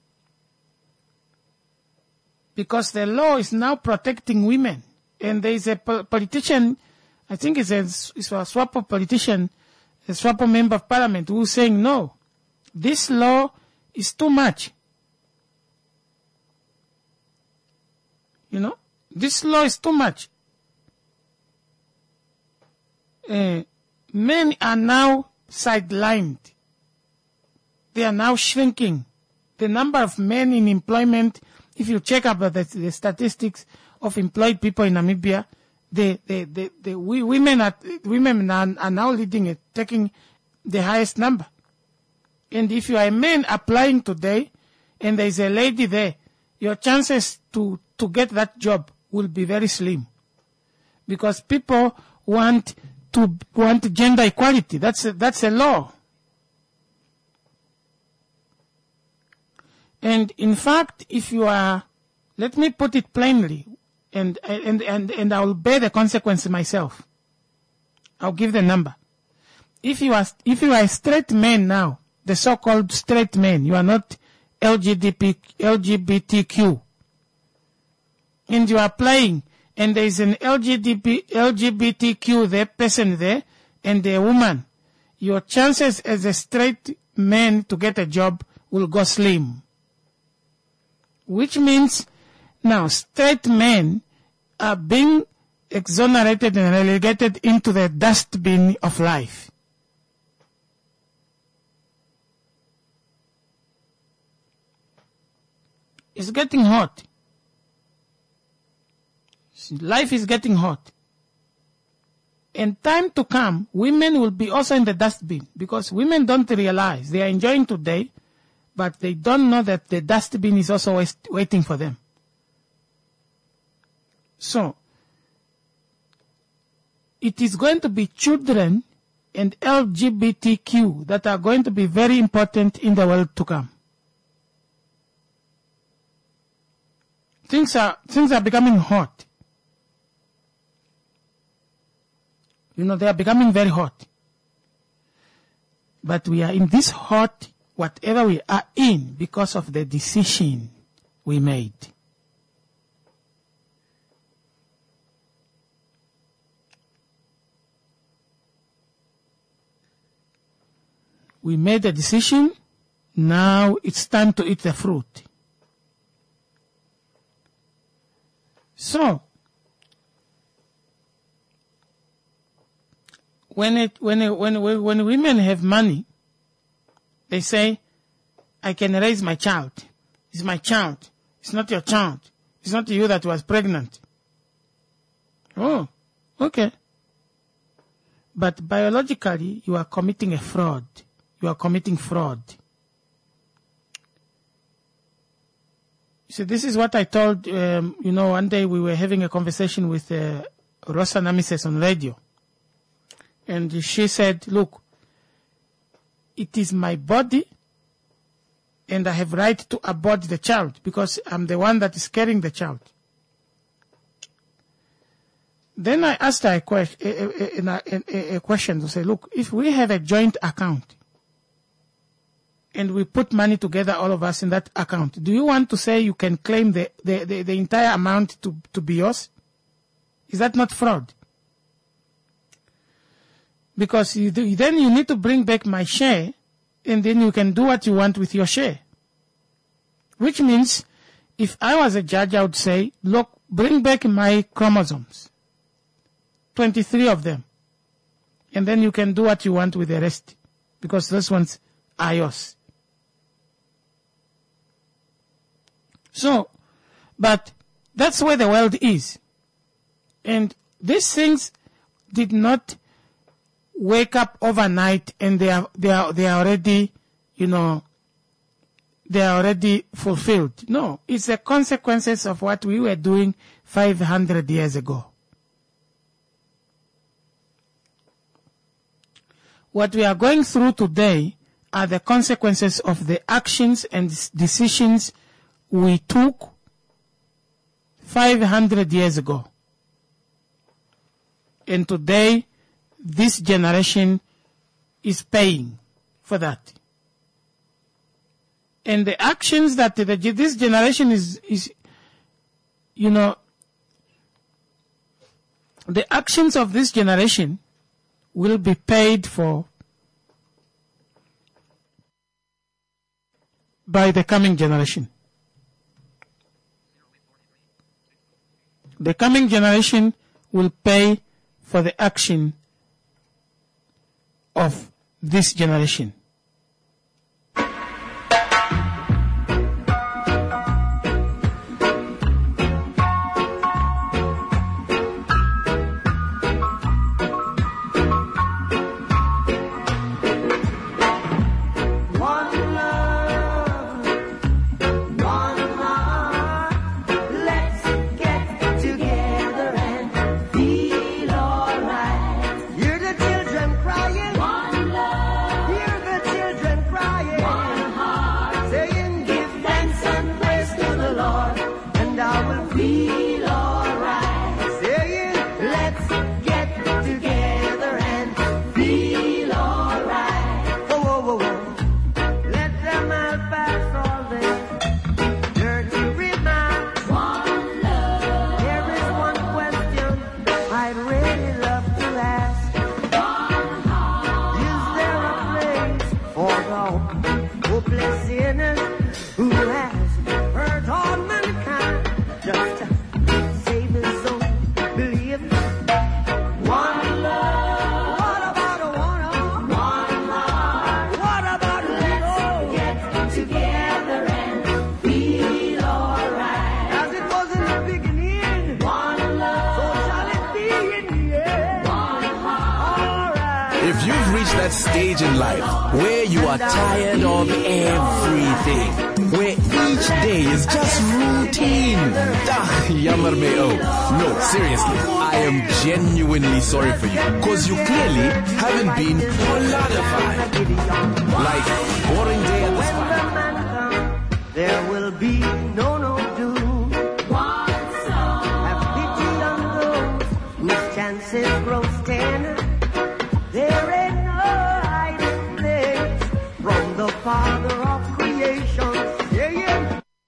Because the law is now protecting women. And there is a politician, I think it's a SWAPO politician, a SWAPO member of parliament, who is saying, no, this law is too much. This law is too much. Men are now sidelined. They are now shrinking. The number of men in employment, if you check up the statistics of employed people in Namibia, women are now leading it, taking the highest number. And if you are a man applying today, and there is a lady there, your chances to get that job will be very slim. Because people want gender equality. That's a law. And in fact, if you are, let me put it plainly, and I will bear the consequence myself. I'll give the number. If you are a straight man now, the so-called straight man, you are not LGBTQ, and you are applying, and there is an LGBTQ person there, and a woman, your chances as a straight man to get a job will go slim. Which means now straight men are being exonerated and relegated into the dustbin of life. It's getting hot. Life is getting hot. And time to come, women will be also in the dustbin, because women don't realize they are enjoying today, but they don't know that the dustbin is also waiting for them. So, it is going to be children and LGBTQ that are going to be very important in the world to come. Things are becoming hot. You know, they are becoming very hot. But we are in this hot, whatever we are in, because of the decision we made. We made a decision, now it's time to eat the fruit. So, when women have money, they say, I can raise my child. It's my child. It's not your child. It's not you that was pregnant. Oh, okay. But biologically, you are committing a fraud. You are committing fraud. So this is what I told, one day we were having a conversation with Rosa Namises on radio. And she said, look, it is my body and I have right to abort the child because I'm the one that is carrying the child. Then I asked her a question to say, look, if we have a joint account and we put money together, all of us in that account, do you want to say you can claim the entire amount to be yours? Is that not fraud? Because then you need to bring back my share, and then you can do what you want with your share. Which means, if I was a judge, I would say, look, bring back my chromosomes. 23 of them. And then you can do what you want with the rest. Because those ones are yours. So, but that's where the world is. And these things did not wake up overnight and they are already, they are already fulfilled. No, it's the consequences of what we were doing 500 years ago. What we are going through today are the consequences of the actions and decisions we took 500 years ago. And today, this generation is paying for that. And the actions that this generation is the actions of this generation will be paid for by the coming generation. The coming generation will pay for the action of this generation. Hear the children crying. One love. Hear the hopeless sinners who has hurt all mankind just to save his own belief. One love. What about a one heart? What about let's get together and feel alright? As it was in the beginning. One love. So shall it be in the end. One heart. Alright. If you've reached that stage in life where you are tired of everything, where each day is just routine. Yammer me oh. No, seriously, I am genuinely sorry for you, because you clearly haven't been Polanified. Like boring day at the spa. There will be no doom. One song. Have pity on those whose chances grow thinner. There ain't no hiding place from the Father of creation. Yeah, yeah.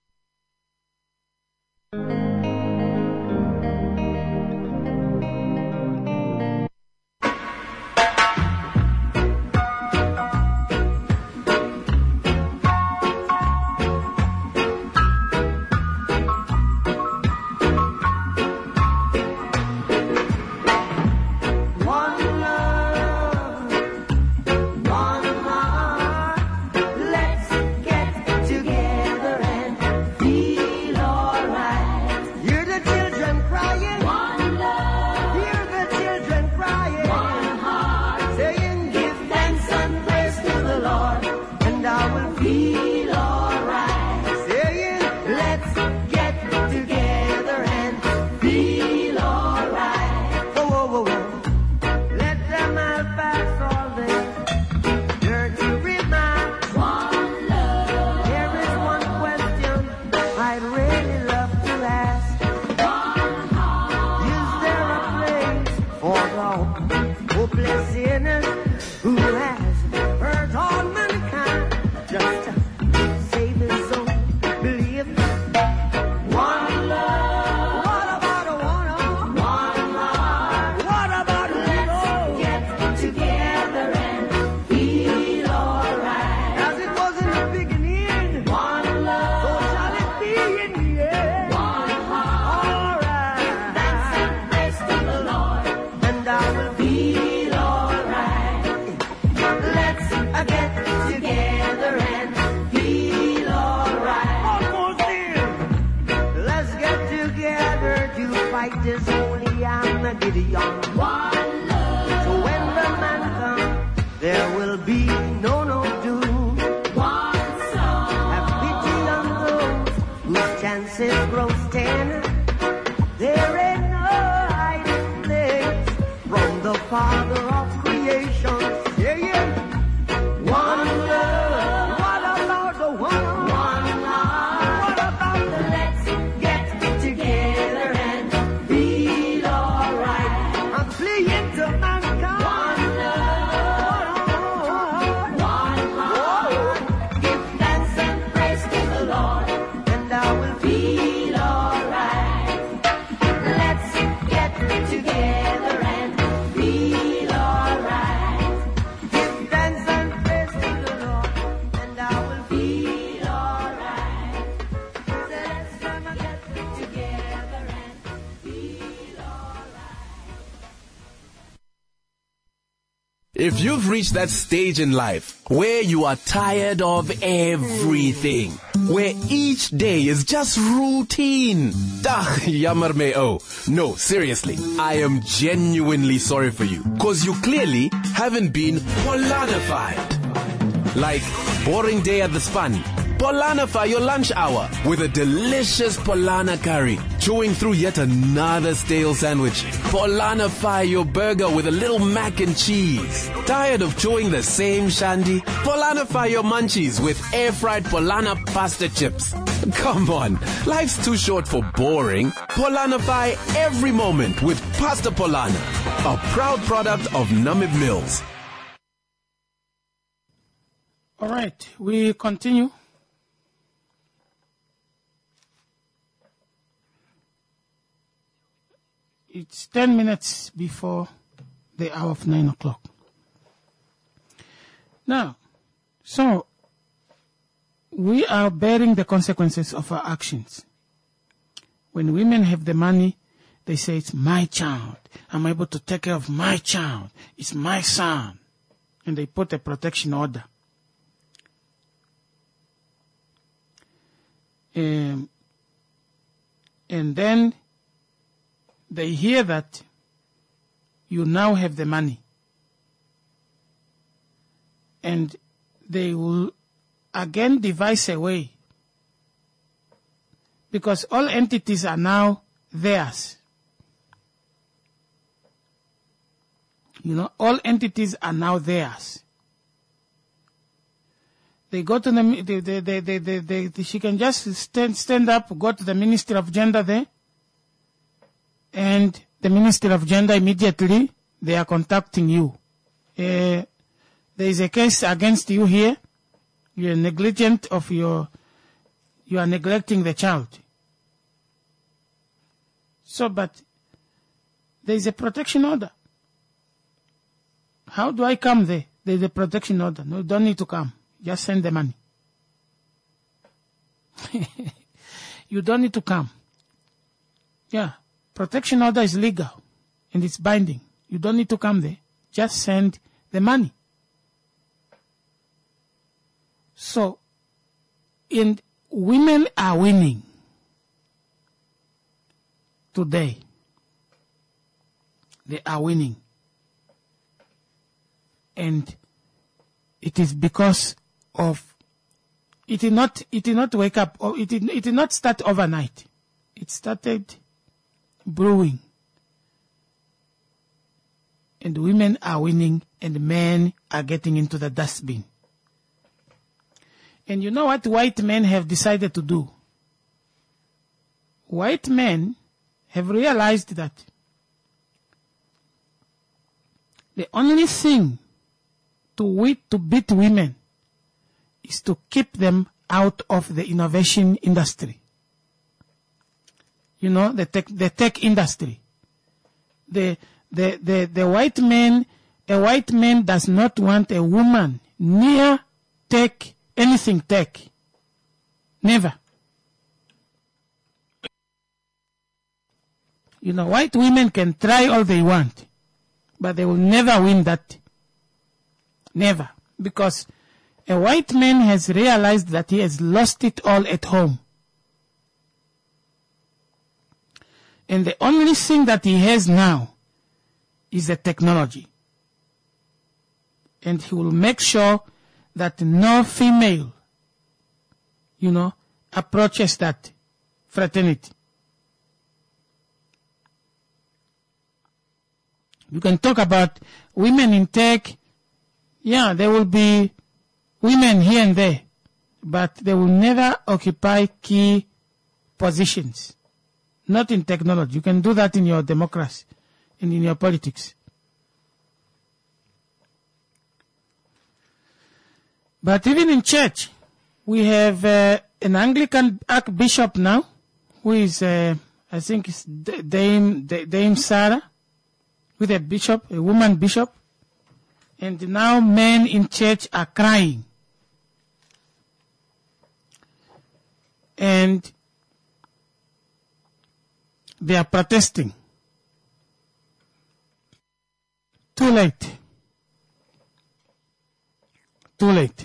If you've reached that stage in life where you are tired of everything, where each day is just routine, yammer me oh. No, seriously, I am genuinely sorry for you, because you clearly haven't been Polanified. Like boring day at the span. Polanify your lunch hour with a delicious Polana curry, chewing through yet another stale sandwich. Polanify your burger with a little mac and cheese. Tired of chewing the same shandy? Polanify your munchies with air-fried Polana pasta chips. Come on, life's too short for boring. Polanify every moment with Pasta Polana, a proud product of Namib Mills. All right, we continue. It's 10 minutes before the hour of 9 o'clock. Now, so we are bearing the consequences of our actions. When women have the money, they say, it's my child. I'm able to take care of my child. It's my son. And they put a protection order. And then they hear that you now have the money. And they will again devise a way. Because all entities are now theirs. All entities are now theirs. They go to the, she can just stand up, go to the Ministry of Gender there, and the Ministry of Gender immediately, they are contacting you. There is a case against you here. You are negligent of you are neglecting the child. So, but there is a protection order. How do I come there? There is a protection order. No, you don't need to come. Just send the money. You don't need to come. Yeah. Protection order is legal and it's binding. You don't need to come there. Just send the money. So, and women are winning today. They are winning. And it is because of, it did not wake up, or it did not start overnight. It started brewing. And women are winning and men are getting into the dustbin. And you know what white men have decided to do? White men have realized that the only thing to beat women is to keep them out of the innovation industry. The tech industry. The white man, a white man does not want a woman near tech, anything tech. Never. White women can try all they want, but they will never win that. Never. Because a white man has realized that he has lost it all at home. And the only thing that he has now is the technology. And he will make sure that no female, approaches that fraternity. You can talk about women in tech. Yeah, there will be women here and there, but they will never occupy key positions. Not in technology. You can do that in your democracy and in your politics. But even in church, we have an Anglican archbishop now, who is, I think it's Dame Sarah, with a woman bishop. And now men in church are crying. And they are protesting. Too late. Too late.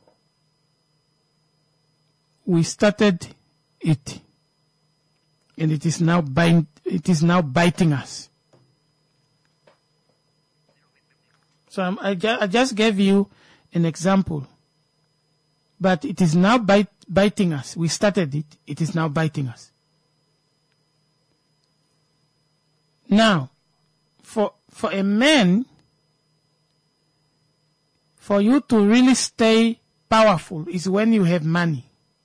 We started it. And it is now biting us. So I just gave you an example. But it is now biting us. We started it. It is now biting us. Now, for a man, for you to really stay powerful is when you have money.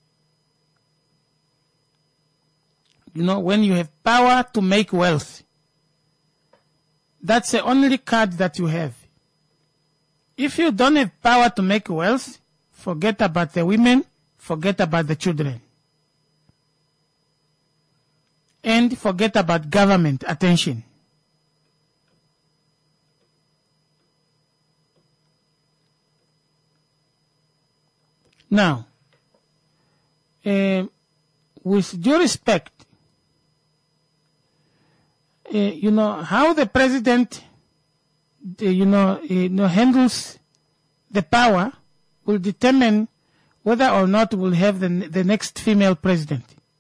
When you have power to make wealth. That's the only card that you have. If you don't have power to make wealth, forget about the women, forget about the children. And forget about government attention. Now, with due respect, how the president, handles the power will determine whether or not we'll have the next female president.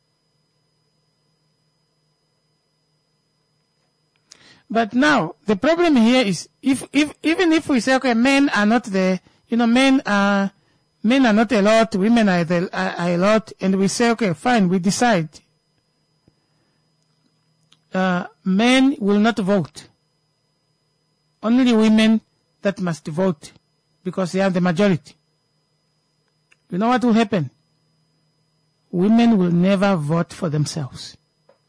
But now, the problem here is, even if we say, okay, men are not men are not a lot, women are a lot, and we say, okay, fine, we decide, men will not vote. Only women that must vote, because they are the majority. You know what will happen? Women will never vote for themselves.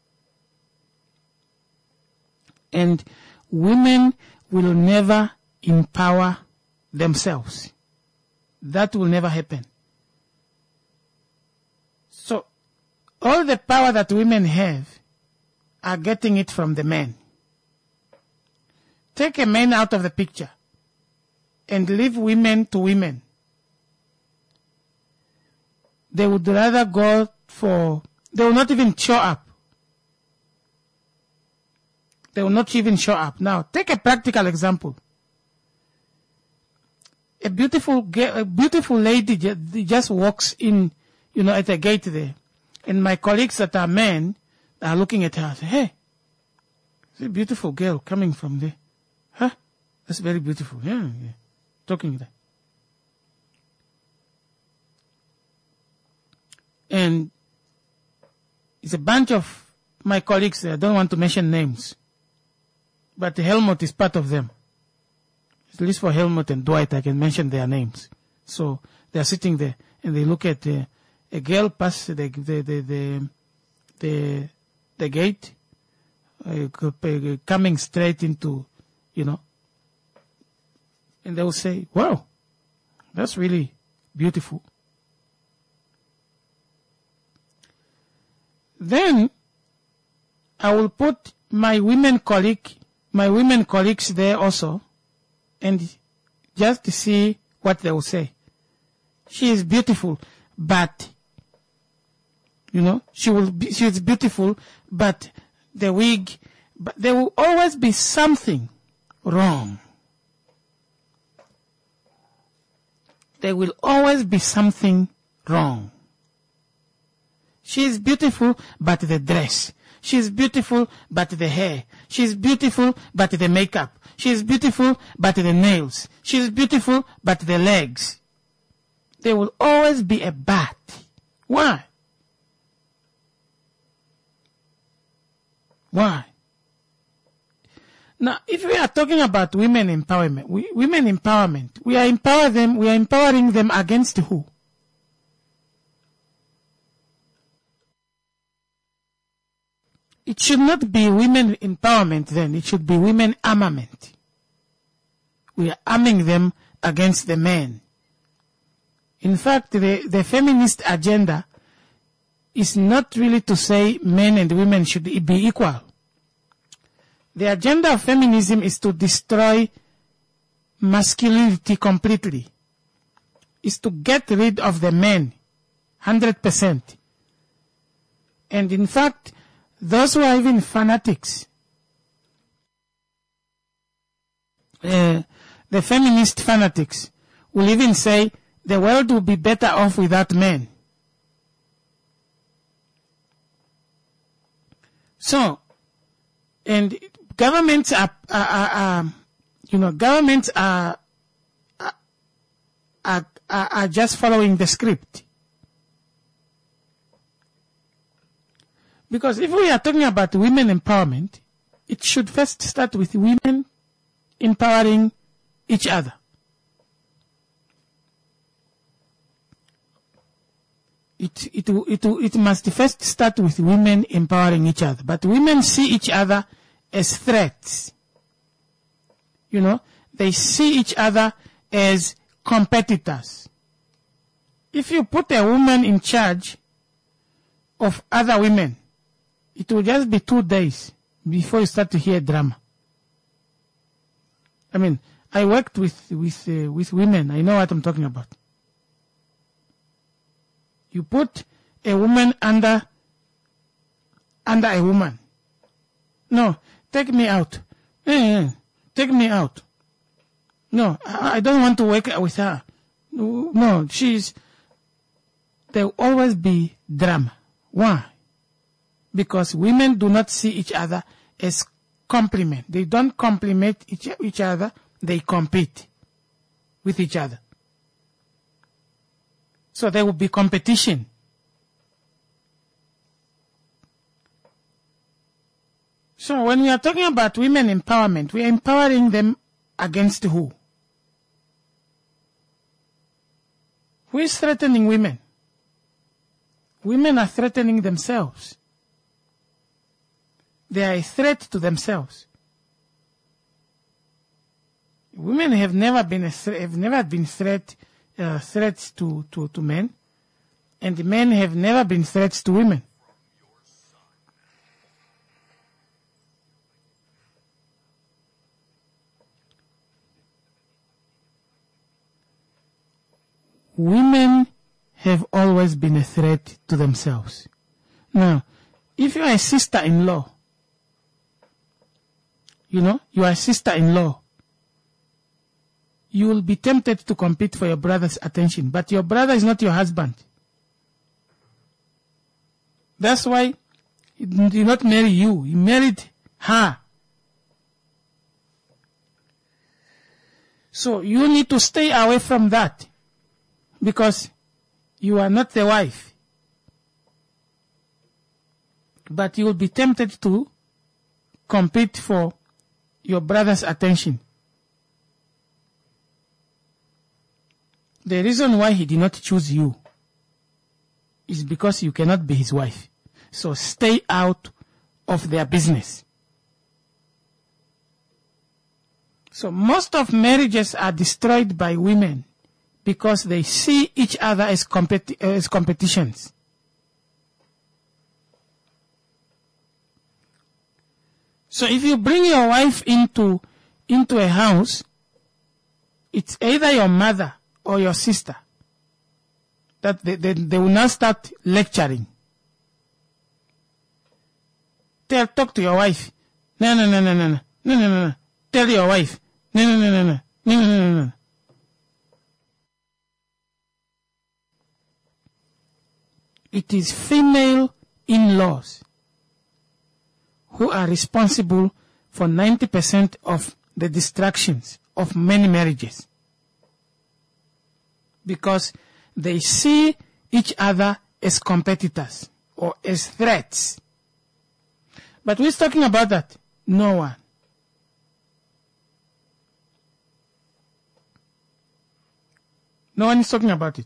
And women will never empower themselves. That will never happen. So, all the power that women have are getting it from the men. Take a man out of the picture and leave women to women. They would rather go they will not even show up. They will not even show up. Now, take a practical example. A beautiful lady just walks in, at a gate there. And my colleagues that are men are looking at her and say, hey, it's a beautiful girl coming from there. Huh? That's very beautiful. Yeah. Talking there. And it's a bunch of my colleagues there. I don't want to mention names. But Helmut is part of them. At least for Helmut and Dwight, I can mention their names. So they are sitting there and they look at a girl pass the gate, coming straight into, and they will say, wow, that's really beautiful. Then I will put my women colleagues there also, and just to see what they will say. She is beautiful, but she is beautiful, but the wig, but there will always be something wrong. There will always be something wrong. She is beautiful, but the dress. She is beautiful, but the hair. She is beautiful, but the makeup. She is beautiful, but the nails. She is beautiful, but the legs. There will always be a but. Why? Why? Now, if we are talking about women empowerment, we are empowering them against who? It should not be women empowerment then. It should be women armament. We are arming them against the men. In fact, the feminist agenda is not really to say men and women should be equal. The agenda of feminism is to destroy masculinity completely. Is to get rid of the men 100%. And in fact, those who are even fanatics, the feminist fanatics, will even say the world will be better off without men. So, and governments are just following the script. Because if we are talking about women empowerment, it should first start with women empowering each other. It must first start with women empowering each other. But women see each other as threats. They see each other as competitors. If you put a woman in charge of other women, it will just be 2 days before you start to hear drama. I mean, I worked with women. I know what I'm talking about. You put a woman under a woman. No, take me out. Take me out. No, I don't want to work with her. No, there will always be drama. Why? Because women do not see each other as complement. They don't complement each other. They compete with each other. So there will be competition. So when we are talking about women empowerment, we are empowering them against who? Who is threatening women? Women are threatening themselves. They are a threat to themselves. Women have never been threats to men, and men have never been threats to women. Women have always been a threat to themselves. Now, if you are a sister-in-law, you are a sister-in-law, you will be tempted to compete for your brother's attention, but your brother is not your husband. That's why he did not marry you. He married her. So you need to stay away from that, because you are not the wife. But you will be tempted to compete for your brother's attention. The reason why he did not choose you is because you cannot be his wife. So stay out of their business. So most of marriages are destroyed by women because they see each other as competitions. So if you bring your wife into a house, it's either your mother or your sister that they will now start lecturing. Talk to your wife. No. Tell your wife. No. It is female in-laws who are responsible for 90% of the distractions of many marriages, because they see each other as competitors or as threats. But who's talking about that? No one. No one is talking about it.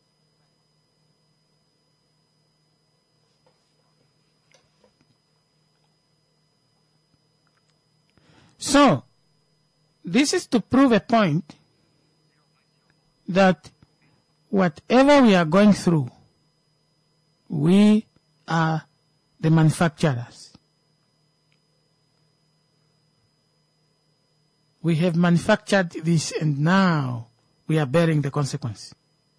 So, this is to prove a point that whatever we are going through, we are the manufacturers. We have manufactured this, and now we are bearing the consequence.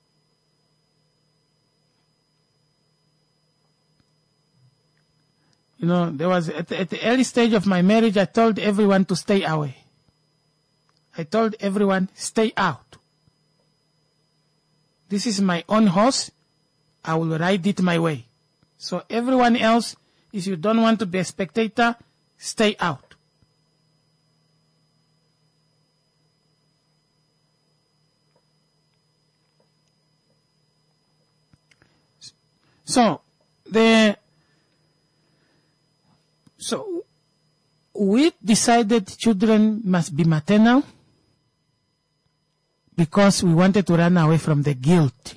There was at the early stage of my marriage, I told everyone to stay away. I told everyone, stay out. This is my own horse. I will ride it my way. So everyone else, if you don't want to be a spectator, stay out. So we decided children must be maternal because we wanted to run away from the guilt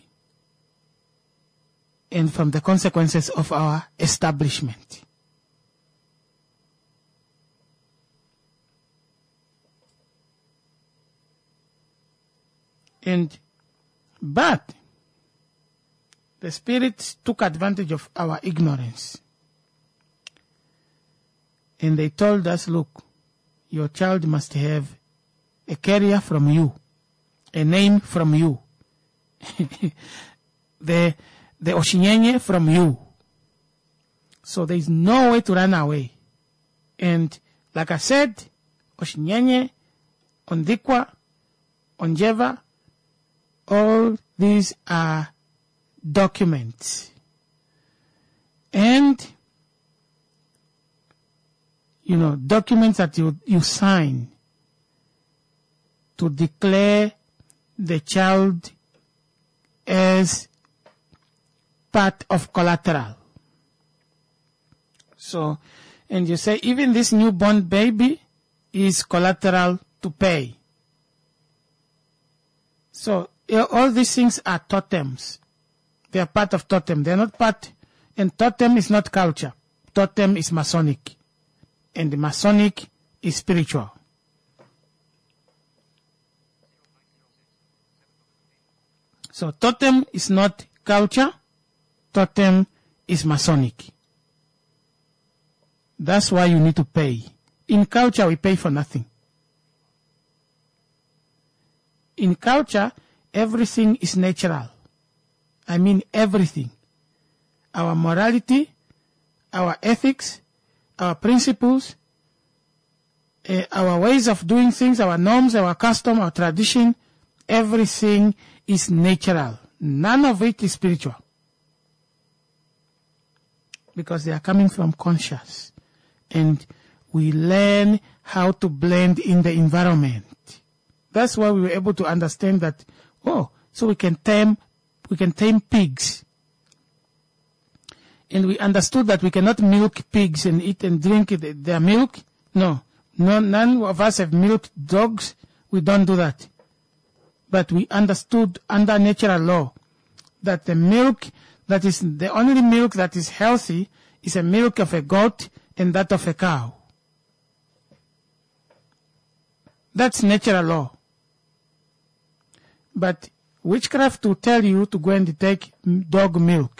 and from the consequences of our establishment. But the spirits took advantage of our ignorance. And they told us, look, your child must have a carrier from you, a name from you. The the Oshinyenye from you. So there is no way to run away. And like I said, Oshinyenye, Ondikwa, Onjeva, all these are documents. And, documents that you sign to declare the child as part of collateral. So, and you say even this newborn baby is collateral to pay. So, all these things are totems. They are part of totem. They are not part, and totem is not culture. Totem is Masonic. And the Masonic is spiritual. So totem is not culture. Totem is Masonic. That's why you need to pay. In culture, we pay for nothing. In culture, everything is natural. I mean everything. Our morality, our ethics, our principles, our ways of doing things, our norms, our custom, our tradition, everything is natural. None of it is spiritual. Because they are coming from conscious. And we learn how to blend in the environment. That's why we were able to understand that, so we can tame pigs. And we understood that we cannot milk pigs and eat and drink their milk. No, none of us have milked dogs. We don't do that. But we understood under natural law that the milk that is the only milk that is healthy is a milk of a goat and that of a cow. That's natural law. But witchcraft will tell you to go and take dog milk.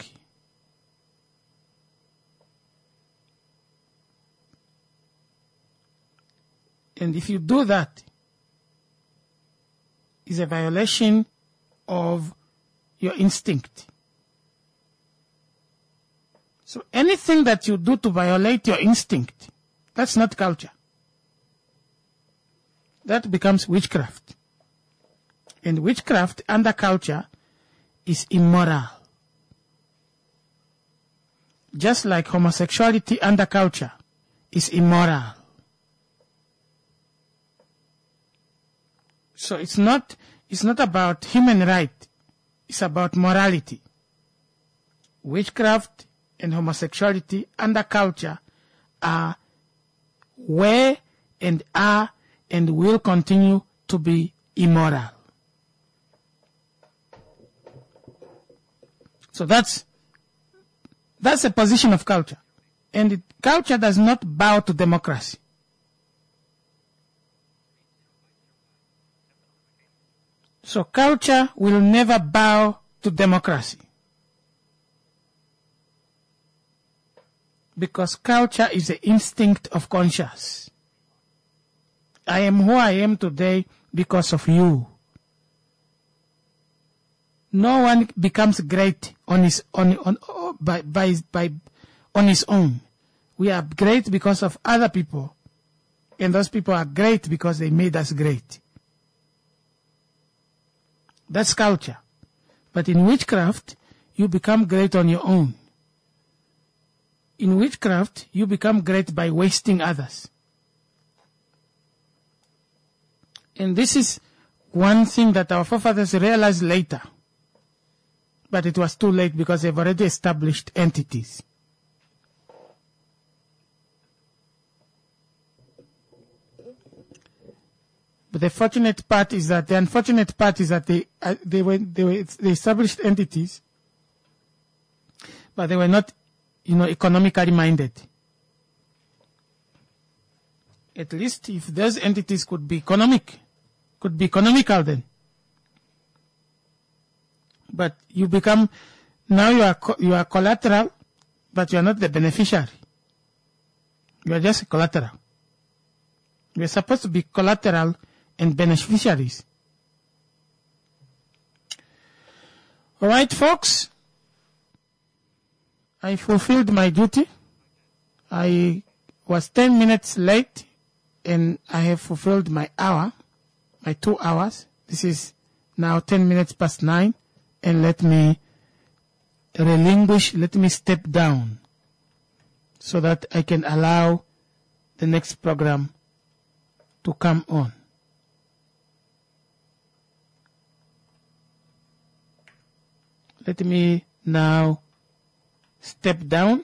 And if you do that, it's a violation of your instinct. So anything that you do to violate your instinct, that's not culture. That becomes witchcraft. And witchcraft under culture is immoral. Just like homosexuality under culture is immoral. So it's not about human right. It's about morality. Witchcraft and homosexuality under culture were and are and will continue to be immoral. So that's a position of culture. And culture does not bow to democracy. So culture will never bow to democracy. Because culture is the instinct of conscience. I am who I am today because of you. No one becomes great on his own. We are great because of other people. And those people are great because they made us great. That's culture. But in witchcraft, you become great on your own. In witchcraft, you become great by wasting others. And this is one thing that our forefathers realized later. But it was too late because they've already established entities. But the unfortunate part is that they established entities, but they were not, economically minded. At least if those entities could be economical then. But you become, now you are collateral, but you are not the beneficiary. You are just collateral. You are supposed to be collateral and beneficiaries. All right, folks. I fulfilled my duty. I was 10 minutes late, and I have fulfilled my hour, my 2 hours. This is now 10 minutes past 9, and let me step down so that I can allow the next program to come on. Let me now step down.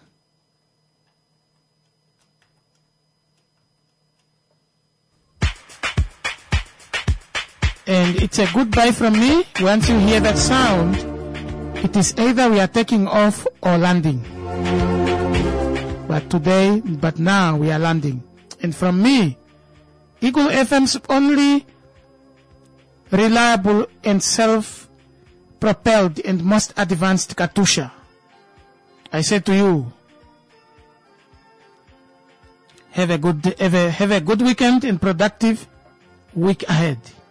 And it's a goodbye from me. Once you hear that sound, it is either we are taking off or landing. But now we are landing. And from me, Eagle FM's only reliable and self-propelled and most advanced Katusha, I say to you, have a good weekend and productive week ahead.